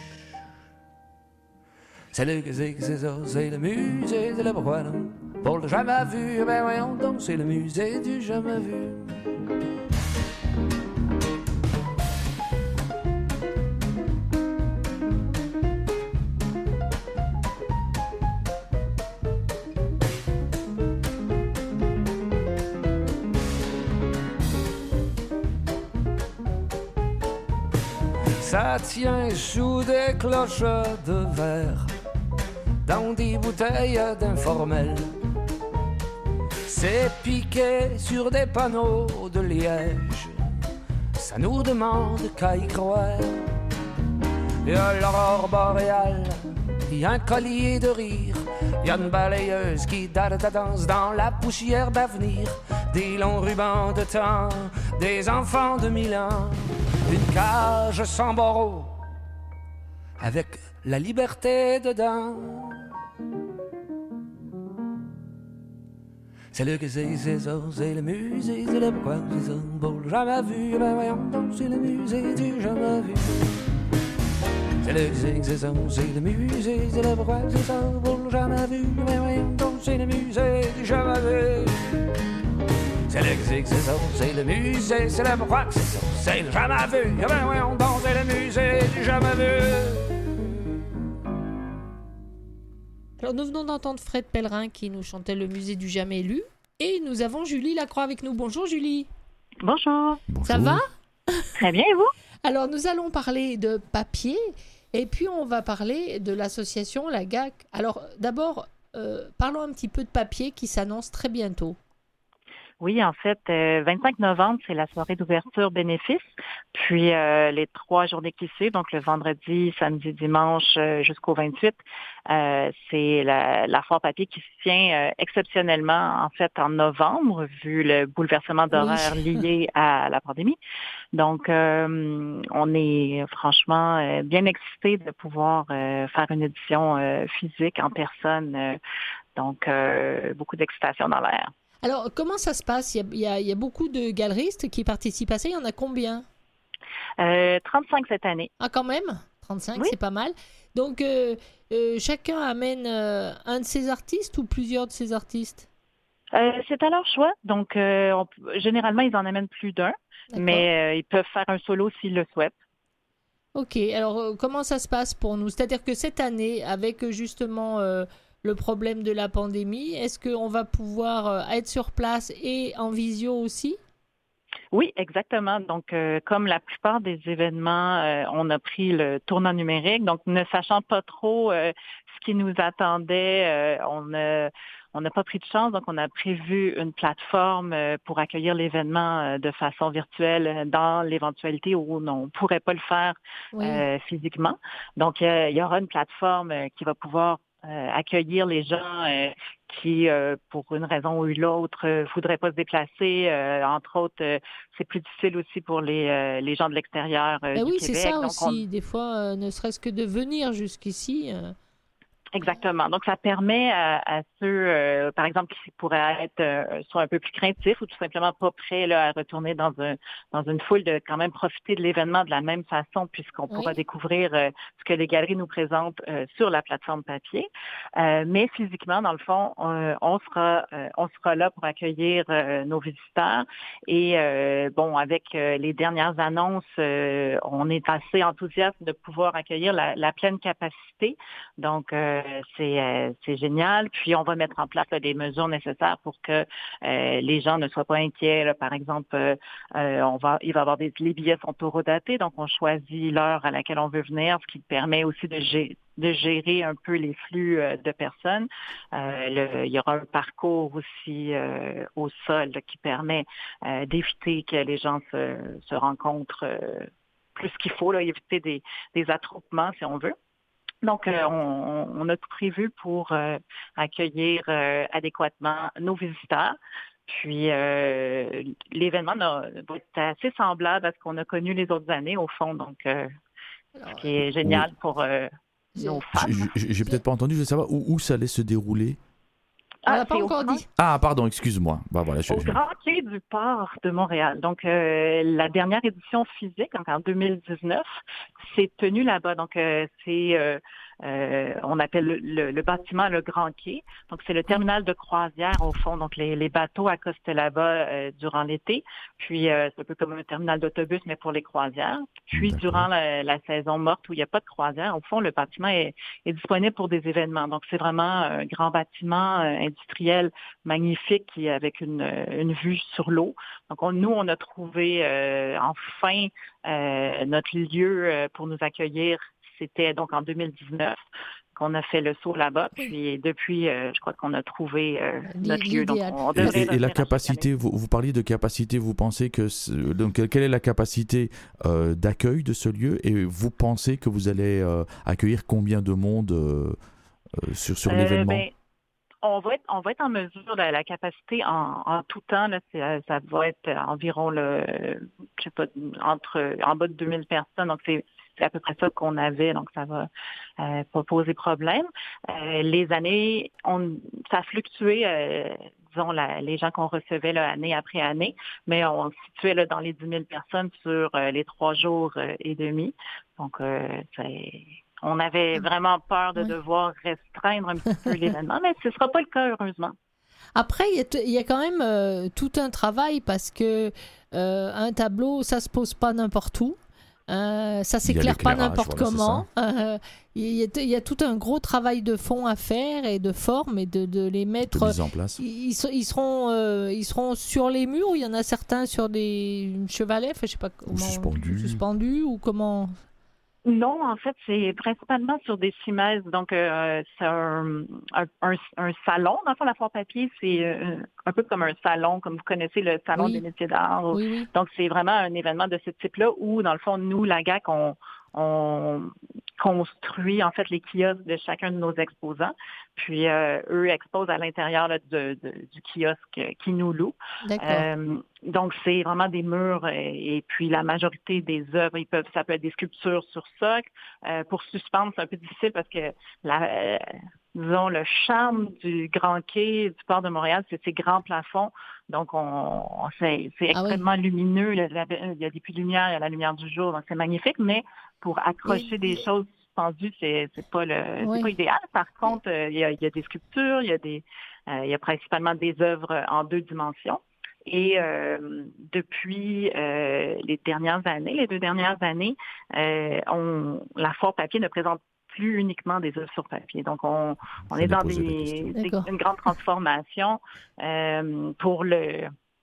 C'est le que c'est que c'est ça, c'est le musée de la pourquoi non. Pour le jamais vu, ben voyons donc, c'est le musée du jamais vu. Ça tient sous des cloches de verre, dans des bouteilles d'informel. C'est piqué sur des panneaux de liège. Ça nous demande qu'à y croire. Il y a l'aurore boréale, il y a un collier de rire. Il y a une balayeuse qui date ta danse dans la poussière d'avenir. Des longs rubans de temps, des enfants de mille ans. Une cage sans barreaux, avec la liberté dedans. C'est le que c'est, c'est ça, c'est le musée, c'est le pourquoi, c'est ça. Pour le jamais vu, ben voyons donc, c'est le musée du jamais vu. C'est le zig, c'est ça, c'est le musée, c'est le pourquoi, c'est ça, pour le jamais vu, mais voyons donc, c'est le musée du jamais vu. C'est le zig, c'est ça, c'est le musée, c'est le pourquoi, c'est ça, c'est le jamais vu, mais voyons donc, c'est le musée du jamais vu. Alors nous venons d'entendre Fred Pellerin qui nous chantait le musée du jamais lu. Et nous avons Julie Lacroix avec nous. Bonjour Julie. Bonjour. Ça va? Très bien, et vous? Alors nous allons parler de papier et puis on va parler de l'association La G A C. Alors d'abord, euh, parlons un petit peu de papier qui s'annonce très bientôt. Oui, en fait, euh, vingt-cinq novembre, c'est la soirée d'ouverture bénéfice. Puis euh, les trois journées qui suivent, donc le vendredi, samedi, dimanche euh, jusqu'au vingt-huit, euh, c'est la, la foire papier qui se tient euh, exceptionnellement, en fait, en novembre, vu le bouleversement d'horaire oui. lié à la pandémie. Donc, euh, on est franchement euh, bien excités de pouvoir euh, faire une édition euh, physique en personne. Euh, donc, euh, beaucoup d'excitation dans l'air. Alors, comment ça se passe? Il y a, il y a, il y a beaucoup de galeristes qui participent à ça. Il y en a combien? euh, trente-cinq cette année. Ah, quand même? trente-cinq, oui. C'est pas mal. Donc, euh, euh, chacun amène euh, un de ses artistes ou plusieurs de ses artistes? Euh, c'est à leur choix. Donc, euh, on, généralement, ils en amènent plus d'un, D'accord. mais euh, ils peuvent faire un solo s'ils le souhaitent. OK. Alors, euh, comment ça se passe pour nous? C'est-à-dire que cette année, avec justement... Euh, le problème de la pandémie, est-ce qu'on va pouvoir être sur place et en visio aussi? Oui, exactement. Donc, euh, comme la plupart des événements, euh, on a pris le tournant numérique. Donc, ne sachant pas trop euh, ce qui nous attendait, euh, on a... On n'a pas pris de chance, donc on a prévu une plateforme pour accueillir l'événement de façon virtuelle dans l'éventualité où on ne pourrait pas le faire oui. euh, physiquement. Donc, il y aura une plateforme qui va pouvoir euh, accueillir les gens euh, qui, euh, pour une raison ou une autre, ne voudraient pas se déplacer. Euh, entre autres, euh, c'est plus difficile aussi pour les, euh, les gens de l'extérieur euh, ben du oui, Québec. Oui, c'est ça donc aussi. On... Des fois, euh, ne serait-ce que de venir jusqu'ici... Euh... Exactement. Donc, ça permet à, à ceux, euh, par exemple, qui pourraient être euh, soit un peu plus craintifs ou tout simplement pas prêts là, à retourner dans, un, dans une foule, de quand même profiter de l'événement de la même façon, puisqu'on oui. pourra découvrir euh, ce que les galeries nous présentent euh, sur la plateforme papier. Euh, mais physiquement, dans le fond, on, on sera euh, on sera là pour accueillir euh, nos visiteurs. Et euh, bon, avec euh, les dernières annonces, euh, on est assez enthousiaste de pouvoir accueillir la, la pleine capacité. Donc, euh, C'est, euh, c'est génial. Puis, on va mettre en place là, des mesures nécessaires pour que euh, les gens ne soient pas inquiets. Là. Par exemple, euh, on va, il va y avoir des... Les billets sont horodatés, donc on choisit l'heure à laquelle on veut venir, ce qui permet aussi de gérer, de gérer un peu les flux euh, de personnes. Euh, le, il y aura un parcours aussi euh, au sol là, qui permet euh, d'éviter que les gens se, se rencontrent euh, plus qu'il faut, là, éviter des, des attroupements, si on veut. Donc, euh, on, on a tout prévu pour euh, accueillir euh, adéquatement nos visiteurs. Puis, euh, l'événement va être assez semblable à ce qu'on a connu les autres années, au fond. Donc, euh, Alors, ce qui est génial oui. pour euh, nos fans. J'ai, j'ai peut-être pas entendu, je veux savoir où, où ça allait se dérouler. Ah, on l'a pas encore grand... dit. Ah, pardon, excuse-moi. Bah, voilà, je, au je... Grand Quai du Port de Montréal. Donc, euh, la dernière édition physique, donc en deux mille dix-neuf, s'est tenue là-bas. Donc, euh, c'est... Euh, Euh, on appelle le, le, le bâtiment le Grand Quai. Donc, c'est le terminal de croisière, au fond. Donc, les, les bateaux accostent là-bas euh, durant l'été. Puis, euh, c'est un peu comme un terminal d'autobus, mais pour les croisières. Puis, D'accord. durant la, la saison morte, où il n'y a pas de croisière, au fond, le bâtiment est, est disponible pour des événements. Donc, c'est vraiment un grand bâtiment euh, industriel magnifique qui, avec une, une vue sur l'eau. Donc, on, nous, on a trouvé euh, enfin euh, notre lieu euh, pour nous accueillir. C'était donc en deux mille dix-neuf qu'on a fait le saut là-bas. Puis depuis, euh, je crois qu'on a trouvé euh, notre lieu. Donc on et, et, et la capacité, vous, vous parliez de capacité, vous pensez que... Donc, quelle est la capacité euh, d'accueil de ce lieu? Et vous pensez que vous allez euh, accueillir combien de monde euh, euh, sur, sur euh, l'événement? Ben... On va être, on va être en mesure, la, la capacité en, en tout temps, là, c'est, ça va être environ, le, je sais pas, entre, en bas de deux mille personnes. Donc, c'est, c'est à peu près ça qu'on avait. Donc, ça va euh, pas poser problème. Euh, les années, on, ça a fluctué, euh, disons, la, les gens qu'on recevait là, année après année, mais on se situait là, dans les dix mille personnes sur euh, les trois jours euh, et demi. Donc, euh, c'est... on avait vraiment peur de Oui. devoir restreindre un petit peu l'événement, mais ce ne sera pas le cas, heureusement. Après, il y a t- il y, a quand même euh, tout un travail parce que euh, un tableau, ça se pose pas n'importe où. Euh, ça s'éclaire pas l'éclairage, n'importe voilà, c'est comment. Euh, Il y, a, il y a tout un gros travail de fond à faire et de forme et de, de les mettre. De mise en place. Ils, ils, ils seront, euh, ils seront sur les murs ou il y en a certains sur des chevalets, enfin, je sais pas comment. suspendus. Suspendus ou comment. Non, en fait, c'est principalement sur des cimaises. Donc, euh, c'est un, un, un, un salon. Dans le fond, la foire papier, c'est euh, un peu comme un salon, comme vous connaissez le salon Oui. des métiers d'art. Oui, oui. Donc, c'est vraiment un événement de ce type-là où, dans le fond, nous, la G A C, on, on construit, en fait, les kiosques de chacun de nos exposants. Puis, euh, eux exposent à l'intérieur là, de, de, du kiosque qui nous loue. D'accord. Euh, donc, c'est vraiment des murs et, et puis la majorité des œuvres, ils peuvent, ça peut être des sculptures sur socle. Euh, pour suspendre, c'est un peu difficile parce que la, euh, disons, le charme du Grand Quai du port de Montréal, c'est ces grands plafonds. Donc, on, on c'est, c'est Ah oui. extrêmement lumineux. Il y, a, il y a des puits de lumière, il y a la lumière du jour, donc c'est magnifique. Mais pour accrocher Et- des choses suspendues, c'est, c'est pas le, Oui. c'est pas idéal. Par contre, euh, il y a, il y a des sculptures, il y a des, euh, il y a principalement des œuvres en deux dimensions. Et euh, depuis euh, les dernières années, les deux dernières années, euh, on, la foire papier ne présente plus uniquement des œuvres sur papier. Donc, on, on est Fallait dans poser la des, question. des- D'accord. une grande transformation euh, pour le,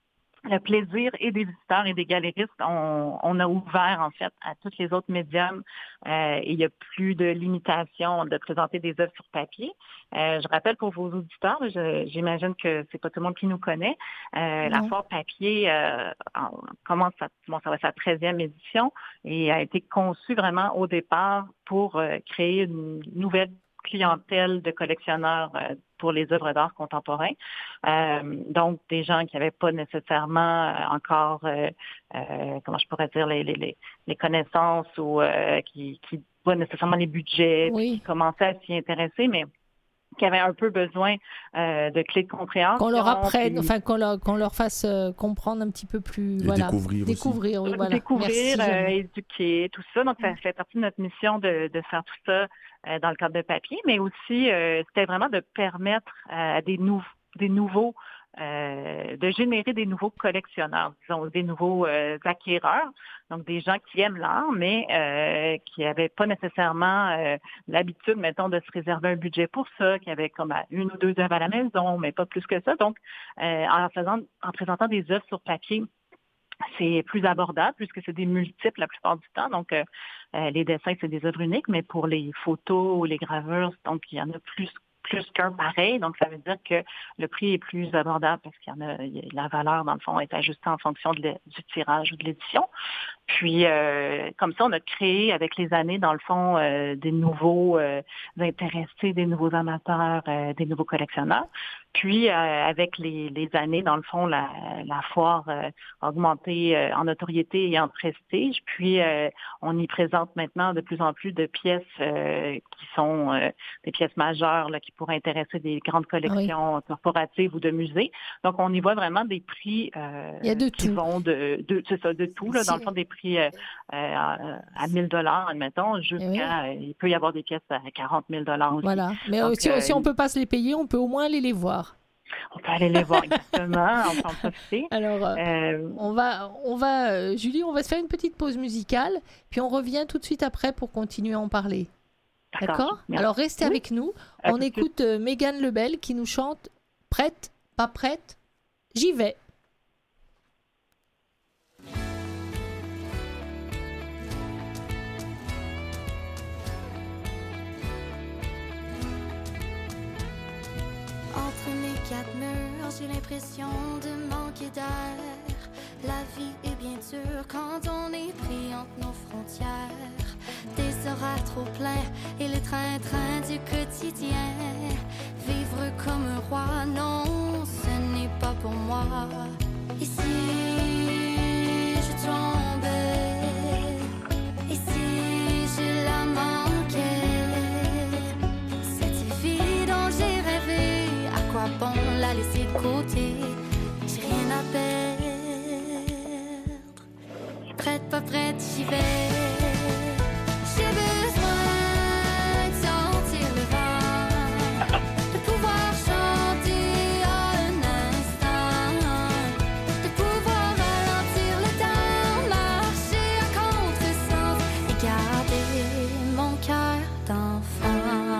le plaisir et des visiteurs et des galéristes. On, on a ouvert, en fait, à tous les autres médiums euh, et il n'y a plus de limitation de présenter des œuvres sur papier. Euh, je rappelle pour vos auditeurs, je- j'imagine que c'est pas tout le monde qui nous connaît, euh, la Non. foire papier euh, en- commence à, bon, ça va être sa treizième édition et a été conçue vraiment au départ pour euh, créer une nouvelle clientèle de collectionneurs euh, pour les œuvres d'art contemporains. Euh, donc, des gens qui n'avaient pas nécessairement euh, encore, euh, euh, comment je pourrais dire, les, les, les, les connaissances ou euh, qui qui pas nécessairement les budgets, Oui. puis qui commençaient à s'y intéresser, mais qui avaient un peu besoin euh, de clés de compréhension. Qu'on leur apprenne, puis- enfin qu'on leur, qu'on leur fasse euh, comprendre un petit peu plus. Et voilà. découvrir aussi. Découvrir, oui, voilà. découvrir, Merci, euh, Jeanne. éduquer, tout ça. Donc, ça fait partie de notre mission de, de faire tout ça euh, dans le cadre de papier, mais aussi, euh, c'était vraiment de permettre à des, nou- des nouveaux, euh, de générer des nouveaux collectionneurs, disons, des nouveaux euh, acquéreurs, donc des gens qui aiment l'art, mais euh, qui n'avaient pas nécessairement euh, l'habitude, mettons, de se réserver un budget pour ça, qui avaient comme une ou deux œuvres à la maison, mais pas plus que ça. Donc, euh, en faisant, en présentant des œuvres sur papier, c'est plus abordable puisque c'est des multiples la plupart du temps. Donc, euh, euh, les dessins, c'est des œuvres uniques, mais pour les photos ou les gravures, donc il y en a plus plus qu'un pareil. Donc, ça veut dire que le prix est plus abordable parce qu'il y en a, il y a- la valeur, dans le fond, est ajustée en fonction de l'é- du tirage ou de l'édition. Puis, euh, comme ça, on a créé avec les années, dans le fond, euh, des nouveaux euh, intéressés, des nouveaux amateurs, euh, des nouveaux collectionneurs. Puis, euh, avec les, les années, dans le fond, la, la foire euh, a augmenté euh, en notoriété et en prestige. Puis, euh, on y présente maintenant de plus en plus de pièces euh, qui sont euh, des pièces majeures là, qui pourraient intéresser des grandes collections corporatives ou de musées. Donc, on y voit vraiment des prix euh, Il y a de qui tout. vont de, de, c'est ça, de tout, là, dans le C'est- fond, des prix euh, euh, à, à mille dollars, admettons, jusqu'à, euh, il peut y avoir des pièces à quarante mille dollars aussi. Voilà. Mais Donc, euh, si, euh, si on peut pas se les payer, on peut au moins aller les voir. On peut aller les voir exactement, on peut en profiter. Alors, euh, Euh, on va, on va, euh, Julie, on va se faire une petite pause musicale, puis on revient tout de suite après pour continuer à en parler. D'accord? Merci. Alors, restez Oui. avec nous. À On tout de écoute euh, Mégane Lebel qui nous chante Prête, pas prête, j'y vais. Entre mes quatre murs, j'ai l'impression de manquer d'air. La vie est bien dure quand on est pris entre nos frontières. Des horaires trop pleins et le train-train du quotidien. Vivre comme un roi, non, ce n'est pas pour moi. Et si je tombais, et si je la manquais, cette vie dont j'ai rêvé, à quoi bon la la laisser de côté. J'ai rien à perdre. Prête, pas prête, j'y vais. J'ai besoin de sentir le vent, de pouvoir chanter un instant, de pouvoir ralentir le temps, marcher à contresens et garder mon cœur d'enfant.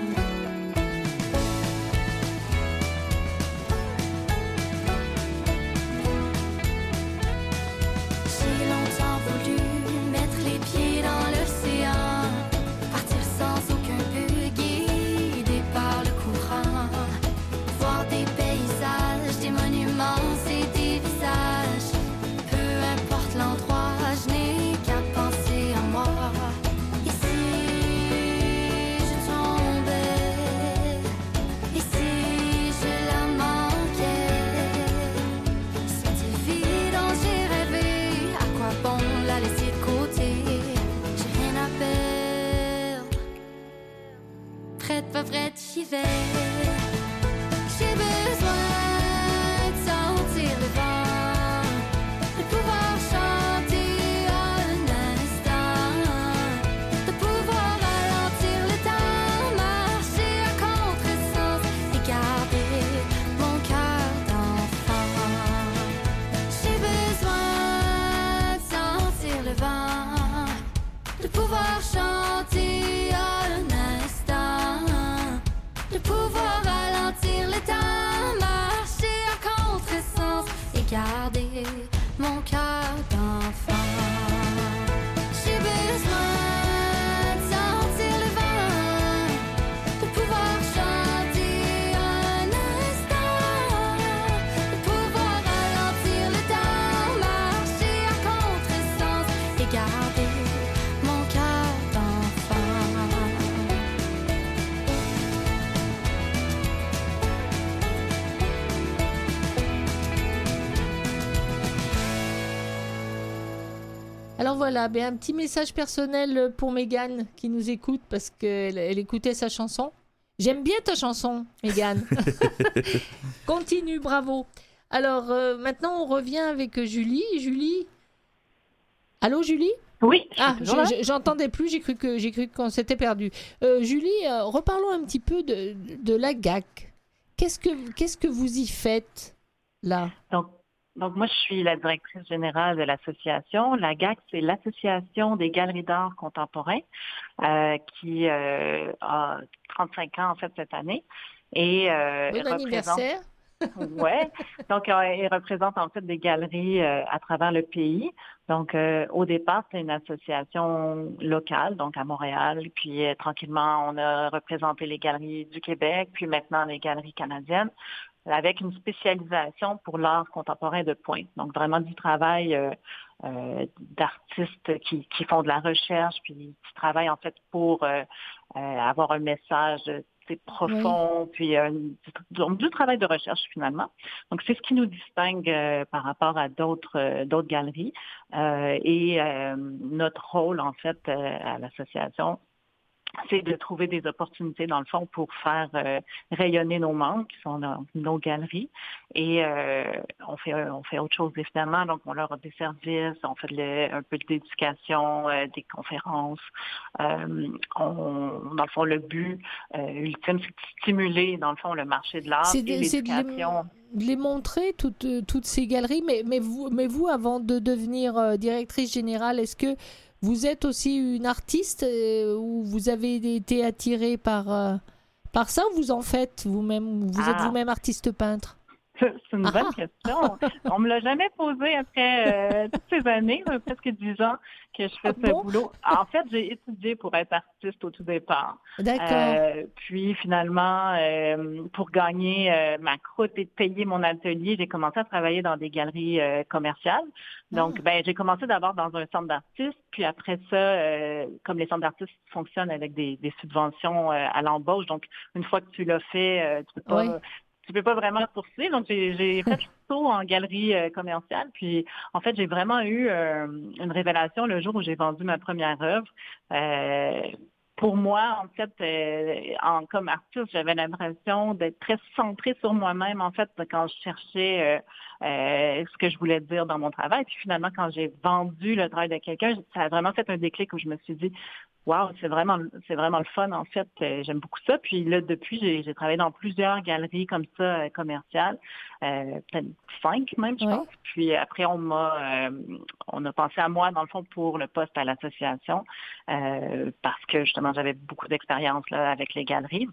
J'ai longtemps voulu mettre les pieds dans l'océan, partir sans aucun but, guidé par le courant, voir des paysages, des monuments et des visages. Peu importe l'endroit, je n'ai qu'à penser à moi. Et si je tombais, et si je la manquais, c'était vie dont j'ai rêvé. À quoi bon la laisser de côté? J'ai rien à perdre. Prête, pas prête, j'y vais. J'ai besoin de sentir le vent, de pouvoir chanter un instant, de pouvoir ralentir le temps, marcher à contresens et garder mon cœur d'enfant. J'ai besoin de sentir le vent, de pouvoir chanter un instant, de pouvoir ralentir le temps, marcher à contresens et garder mon cœur d'enfant. J'ai besoin de sentir le vent, de pouvoir chanter un instant, de pouvoir ralentir le temps, marcher à contresens et garder mon cœur d'enfant. Alors voilà, ben un petit message personnel pour Mégane qui nous écoute parce qu'elle elle écoutait sa chanson. J'aime bien ta chanson, Mégane. Continue, bravo. Alors euh, maintenant, on revient avec Julie. Julie. Allô, Julie? Oui. je suis Ah, toujours là. je- je- j'entendais plus, j'ai cru que j'ai cru qu'on s'était perdu. Euh, Julie, euh, reparlons un petit peu de, de la G A C. Qu'est-ce que qu'est-ce que vous y faites là? Donc, donc, moi, je suis la directrice générale de l'association. La G A C, c'est l'Association des galeries d'art contemporain, euh, qui euh, a trente-cinq ans, en fait, cette année. Et, euh, Bon représente- anniversaire. Ouais. Donc, euh, il représente en fait des galeries euh, à travers le pays. Donc, euh, au départ, c'est une association locale, donc à Montréal. Puis, euh, tranquillement, on a représenté les galeries du Québec, puis maintenant les galeries canadiennes, avec une spécialisation pour l'art contemporain de pointe. Donc, vraiment du travail euh, euh, d'artistes qui, qui font de la recherche, puis qui travaillent en fait pour euh, euh, avoir un message c'est profond, puis euh, du, donc, du travail de recherche finalement. Donc c'est ce qui nous distingue euh, par rapport à d'autres euh, d'autres galeries. Euh, et euh, notre rôle en fait euh, à l'association, c'est de trouver des opportunités, dans le fond, pour faire euh, rayonner nos membres, qui sont nos, nos galeries. Et euh, on fait on fait autre chose, évidemment. Donc, on leur offre des services, on fait de le- un peu d'éducation, euh, des conférences. Euh, on, dans le fond, le but euh, ultime, c'est de stimuler, dans le fond, le marché de l'art C'est et de, c'est de les, l'éducation. de les montrer, toutes, euh, toutes ces galeries. Mais, mais, vous, mais vous, avant de devenir euh, directrice générale, est-ce que vous êtes aussi une artiste euh, ou vous avez été attirée par, euh, par ça ou vous en faites vous-même? Vous êtes Ah. vous-même artiste peintre? C'est une bonne Ah. question. On me l'a jamais posé après euh, toutes ces années, euh, presque dix ans que je fais Ah ce bon? boulot. En fait, j'ai étudié pour être artiste au tout départ. D'accord. Euh, puis finalement, euh, pour gagner euh, ma croûte et payer mon atelier, j'ai commencé à travailler dans des galeries euh, commerciales. Donc, Ah. ben, j'ai commencé d'abord dans un centre d'artistes, puis après ça, euh, comme les centres d'artistes fonctionnent avec des, des subventions euh, à l'embauche, donc une fois que tu l'as fait, euh, tu peux pas Ouais. tu peux pas vraiment poursuivre. Donc, j'ai, j'ai fait le saut en galerie euh, commerciale. Puis, en fait, j'ai vraiment eu euh, une révélation le jour où j'ai vendu ma première œuvre. Euh, pour moi, en fait, euh, en, comme artiste, j'avais l'impression d'être très centrée sur moi-même, en fait, quand je cherchais euh, euh, ce que je voulais dire dans mon travail. Puis finalement, quand j'ai vendu le travail de quelqu'un, ça a vraiment fait un déclic où je me suis dit, wow, c'est vraiment, c'est vraiment le fun, en fait. Euh, j'aime beaucoup ça. Puis là, depuis, j'ai, j'ai travaillé dans plusieurs galeries comme ça, euh, commerciales, euh, peut-être cinq même, je Ouais. pense. Puis après, on m'a, euh, on a pensé à moi, dans le fond, pour le poste à l'association, euh, parce que justement, j'avais beaucoup d'expérience là avec les galeries.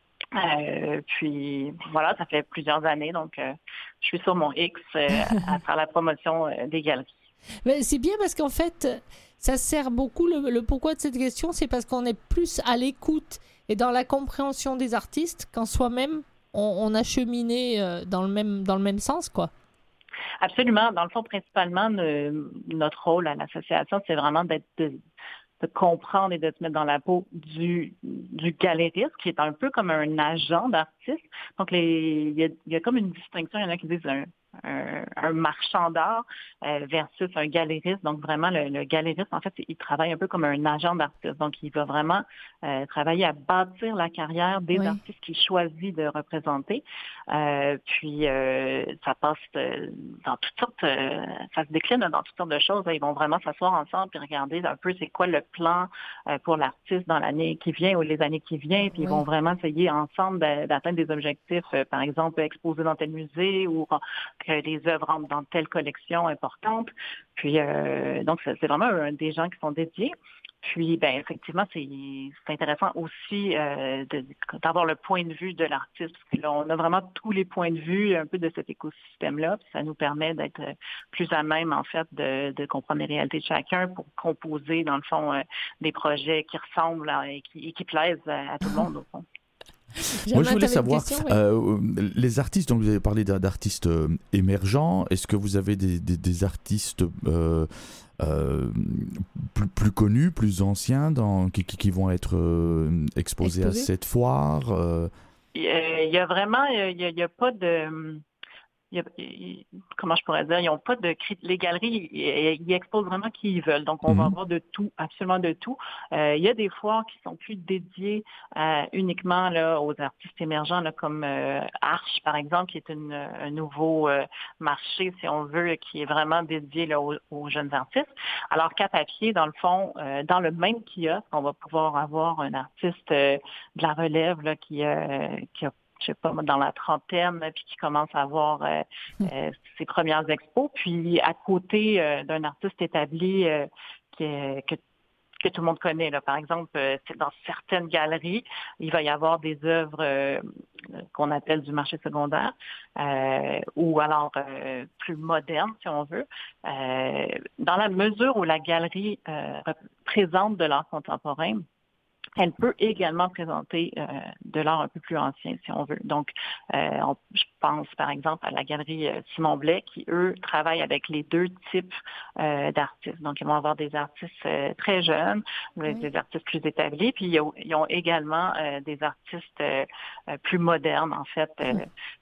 Euh, puis voilà, ça fait plusieurs années, donc euh, je suis sur mon X euh, à faire la promotion euh, des galeries. Mais c'est bien parce qu'en fait, ça sert beaucoup. Le, le pourquoi de cette question, c'est parce qu'on est plus à l'écoute et dans la compréhension des artistes quand soi-même on, on a cheminé euh, dans le même dans le même sens, quoi. Absolument. Dans le fond, principalement, ne- notre rôle à l'association, c'est vraiment d'être de, de comprendre et de se mettre dans la peau du, du galériste, qui est un peu comme un agent d'artiste. Donc, les, il y a, il y a comme une distinction. Il y en a qui disent un, un, un marchand d'art euh, versus un galériste. Donc, vraiment, le, le galériste, en fait, il travaille un peu comme un agent d'artiste. Donc, il va vraiment euh, travailler à bâtir la carrière des Oui. artistes qu'il choisit de représenter. Euh, puis, euh, ça passe euh, dans toutes sortes, euh, ça se décline dans toutes sortes de choses. Ils vont vraiment s'asseoir ensemble puis regarder un peu c'est quoi le plan euh, pour l'artiste dans l'année qui vient ou les années qui viennent. Puis, Oui. ils vont vraiment essayer ensemble d'a- d'atteindre des objectifs, euh, par exemple, exposer dans tel musée ou que les œuvres entrent dans telle collection importante. Puis, euh, donc, c'est c'est vraiment un, des gens qui sont dédiés. Puis, ben effectivement, c'est c'est intéressant aussi euh, de- d'avoir le point de vue de l'artiste, parce que là, on a vraiment tous les points de vue un peu de cet écosystème-là, puis ça nous permet d'être euh, plus à même, en fait, de, de comprendre les réalités de chacun pour composer, dans le fond, euh, des projets qui ressemblent à- et, qui, et qui plaisent à, à tout le monde, au fond. Moi, je Jeanne, voulais t'avais une savoir, question, oui. euh, les artistes, donc vous avez parlé d'a- d'artistes euh, émergents, est-ce que vous avez des, des, des artistes euh, euh, plus, plus connus, plus anciens, dans, qui, qui, qui vont être euh, exposés à Exposés. cette foire euh, Il y a, il y a vraiment, il y a, il y a pas de... il y a- il- comment je pourrais dire, ils n'ont pas de cri- les galeries, ils, ils exposent vraiment qui ils veulent. Donc, on va Mhm. avoir de tout, absolument de tout. Euh, il y a des foires qui sont plus dédiées euh, uniquement là, aux artistes émergents, là, comme euh, Arche, par exemple, qui est une, un nouveau euh, marché, si on veut, qui est vraiment dédié là, aux, aux jeunes artistes. Alors qu'à papier, dans le fond, euh, dans le même kiosque, on va pouvoir avoir un artiste euh, de la relève là, qui, euh, qui a je sais pas, dans la trentaine, puis qui commence à avoir euh, euh, ses premières expos. Puis à côté euh, d'un artiste établi euh, qui est, que, que tout le monde connaît. Là. Par exemple, euh, c'est dans certaines galeries, il va y avoir des œuvres euh, qu'on appelle du marché secondaire, euh, ou alors euh, plus modernes, si on veut. Euh, dans la mesure où la galerie euh, présente de l'art contemporain, elle peut également présenter euh, de l'art un peu plus ancien, si on veut. Donc, euh, on, je pense par exemple à la galerie euh, Simon Blais, qui, eux, travaillent avec les deux types euh, d'artistes. Donc, ils vont avoir des artistes euh, très jeunes, Oui. des artistes plus établis, puis ils ont, ils ont également euh, des artistes euh, euh, plus modernes, en fait. Euh,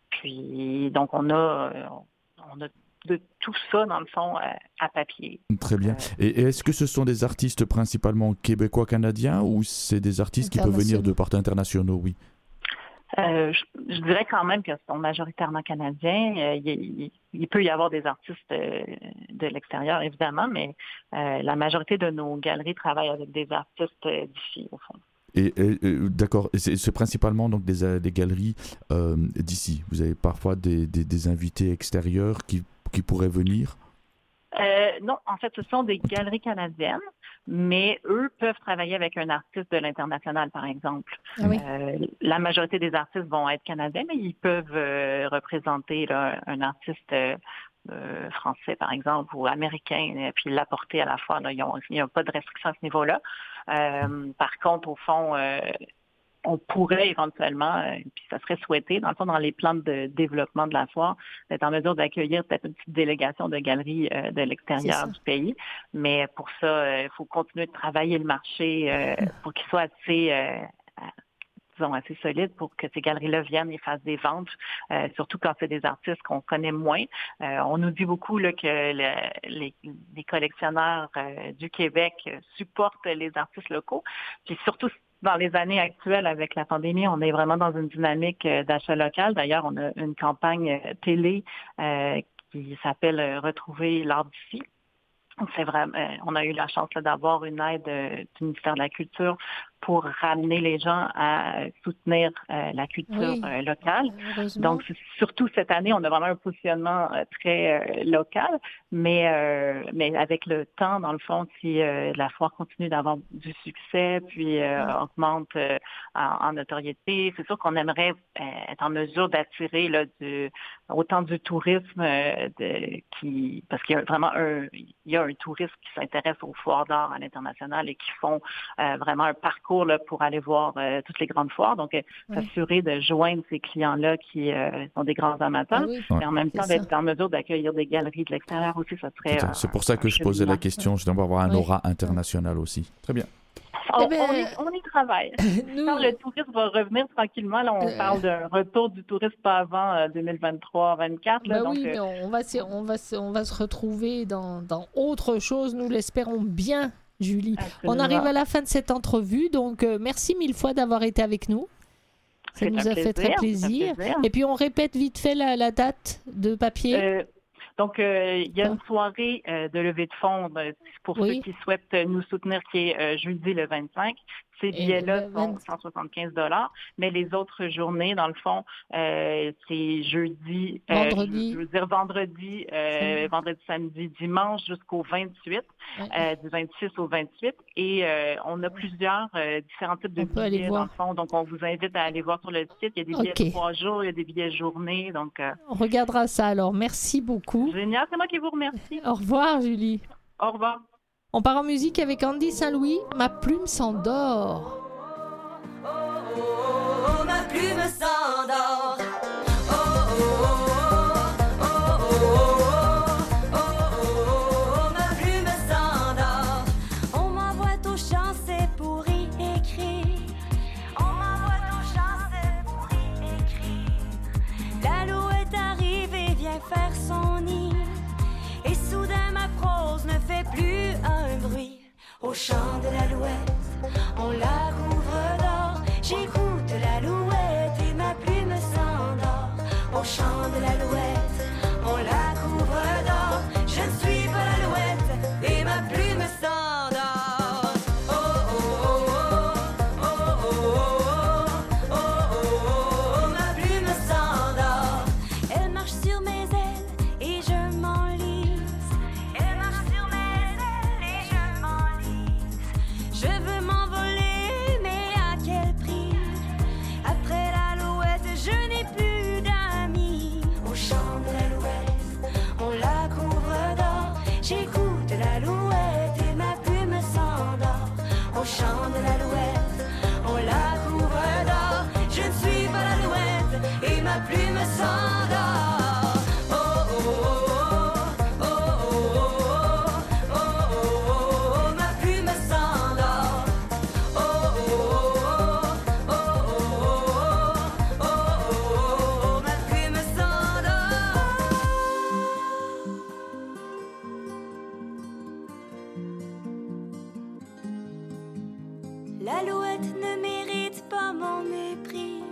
puis, donc, on a, euh, on a de tout ça, dans le fond, euh, à papier. Très bien. Et, et est-ce que ce sont des artistes principalement québécois-canadiens ou c'est des artistes qui peuvent venir de partout internationaux, oui? Euh, je, je dirais quand même qu'ils sont majoritairement canadiens. Euh, il, il, il peut y avoir des artistes euh, de l'extérieur, évidemment, mais euh, la majorité de nos galeries travaillent avec des artistes euh, d'ici, au fond. Et, et, et, d'accord, et c'est, c'est principalement donc des, euh, des galeries euh, d'ici. Vous avez parfois des, des, des invités extérieurs qui, qui pourraient venir? Euh, non, en fait, ce sont des galeries canadiennes, mais eux peuvent travailler avec un artiste de l'international, par exemple. Ah oui. Euh, la majorité des artistes vont être canadiens, mais ils peuvent euh, représenter là, un artiste euh, euh, français, par exemple, ou américain, et puis l'apporter à la fois. Là, ils ont, il n'y a pas de restriction à ce niveau-là. Euh, par contre, au fond, euh, on pourrait éventuellement, euh, puis ça serait souhaité, dans le fond, dans les plans de développement de la foire, d'être en mesure d'accueillir peut-être une petite délégation de galeries euh, de l'extérieur du pays. Mais pour ça, il euh, faut continuer de travailler le marché euh, pour qu'il soit assez... Euh, disons, assez solide pour que ces galeries-là viennent et fassent des ventes, euh, surtout quand c'est des artistes qu'on connaît moins. Euh, on nous dit beaucoup là, que le, les, les collectionneurs euh, du Québec supportent les artistes locaux. Puis surtout, dans les années actuelles, avec la pandémie, on est vraiment dans une dynamique euh, d'achat local. D'ailleurs, on a une campagne euh, télé euh, qui s'appelle euh, « Retrouver l'art d'ici ». C'est vraiment, euh, on a eu la chance là, d'avoir une aide euh, du ministère de la Culture pour ramener les gens à soutenir euh, la culture Oui. euh, locale. Heureusement. Donc, c'est- surtout cette année, on a vraiment un positionnement euh, très euh, local, mais euh, mais avec le temps, dans le fond, si euh, la foire continue d'avoir du succès, puis euh, Mm. augmente euh, en, en notoriété, c'est sûr qu'on aimerait euh, être en mesure d'attirer là, du, autant du tourisme euh, de, qui parce qu'il y a vraiment un il y a un tourisme qui s'intéresse aux foires d'art à l'international et qui font euh, vraiment un parcours là, pour aller voir euh, toutes les grandes foires. Donc, euh, Oui. s'assurer de joindre ces clients-là qui euh, sont des grands amateurs, Ah oui, mais en même c'est temps ça. d'être en mesure d'accueillir des galeries de l'extérieur aussi, ça serait... Tout à- euh, C'est pour ça que un je posais la cheminement. question, je dois avoir un Oui. aura international aussi. Très bien. On, Eh ben, on y, on y travaille. Nous, Quand le tourisme va revenir tranquillement, là, on Euh. parle d'un retour du tourisme pas avant euh, deux mille vingt-trois vingt-quatre. Là, bah donc, oui, euh, mais on va, se- on, va, se- on va se retrouver dans, dans autre chose, nous l'espérons bien, Julie. On absolument. arrive à la fin de cette entrevue, donc euh, merci mille fois d'avoir été avec nous. Ça C'est nous un a fait très plaisir, c'est un plaisir. plaisir. Et puis on répète vite fait la, la date de papier. Euh, donc, euh, il y a une soirée euh, de levée de fonds euh, pour Oui. ceux qui souhaitent euh, nous soutenir, qui est euh, jeudi le vingt-cinq. Ces Et billets-là le sont vingt- cent soixante-quinze dollars, mais les autres journées, dans le fond, euh, c'est jeudi, euh, Vendredi. je veux dire vendredi, euh, Samedi. vendredi, samedi, dimanche jusqu'au vingt-huit, Ouais. euh, du vingt-six au vingt-huit. Et euh, on a plusieurs euh, différents types de On peut aller billets, dans voir. le fond. Donc, on vous invite à aller voir sur le site. Il y a des billets Ok. de trois jours, il y a des billets journée. Donc, euh, On regardera ça alors. Merci beaucoup. génial. C'est moi qui vous remercie. Au revoir, Julie. Au revoir. On part en musique avec Andy Saint-Louis. Ma plume s'endort. Oh, ma plume s'endort. Oh, oh, oh, oh, oh, oh, oh, oh, ma plume s'endort. On m'envoie au champ, c'est pour y écrire. On m'envoie au champ, c'est pour y écrire. L'alouette arrive et vient faire son nid. Et soudain ma prose ne fait plus un bruit. Au chant de l'alouette, on la couvre d'or. J'écoute l'alouette et ma plume s'endort. Au chant de l'alouette, on la couvre d'or. Je ne suis pas l'alouette et ma plume s'endort. Oh oh oh oh oh oh oh oh, ma plume s'endort. Elle marche sur mes ailes et je m'enlise. Elle marche sur mes ailes et je m'enlise. Je veux m'envoler, mais à quel prix? Après l'alouette, je n'ai plus d'amis. Au chant de l'alouette, on la couvre d'or. J'écoute l'alouette et ma plume s'endort. Au chant de l'alouette, on la couvre d'or. Je ne suis pas l'alouette et ma plume s'endort. Oh oh oh oh oh oh oh oh, ma plume s'endort. Oh oh oh oh oh oh, ma plume s'endort. L'alouette ne mérite pas mon mépris.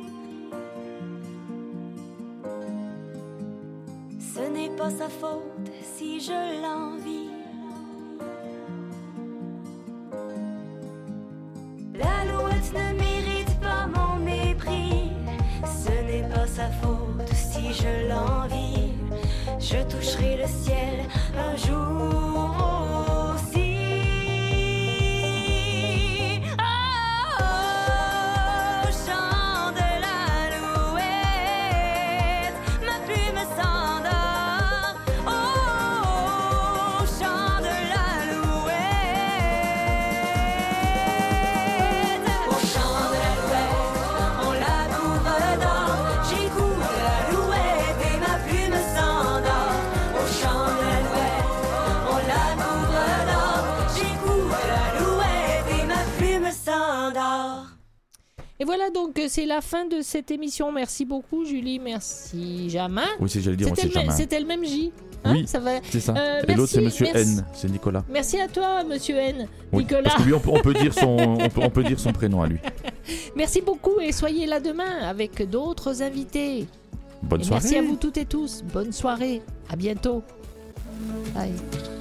Ce n'est pas sa faute si je l'envie. L'alouette ne mérite pas mon mépris. Ce n'est pas sa faute si je l'envie. Je toucherai le ciel un jour aussi. Oh, oh, chant de l'alouette, ma plume s'endort. Oh, oh, chant de l'alouette. Au chant de l'alouette, on la couvre d'or. J'écoute l'alouette et ma plume s'endort. Au chant de l'alouette, on la couvre d'or. J'écoute l'alouette et ma plume s'endort. Et voilà donc euh, c'est la fin de cette émission. Merci beaucoup Julie, merci Jamin. Oui, si j'allais dire, moi, C'était c'est le, Jamin. c'était le même J. Hein, Oui, ça va. c'est ça. Euh, Et l'autre, c'est merci, Monsieur merci. N, c'est Nicolas. Merci à toi, Monsieur N. Oui, Nicolas. parce que lui, on peut, on peut dire son, on peut, on peut dire son prénom à lui. Merci beaucoup et soyez là demain avec d'autres invités. Bonne Et soirée. merci à vous toutes et tous. Bonne soirée. À bientôt. Bye.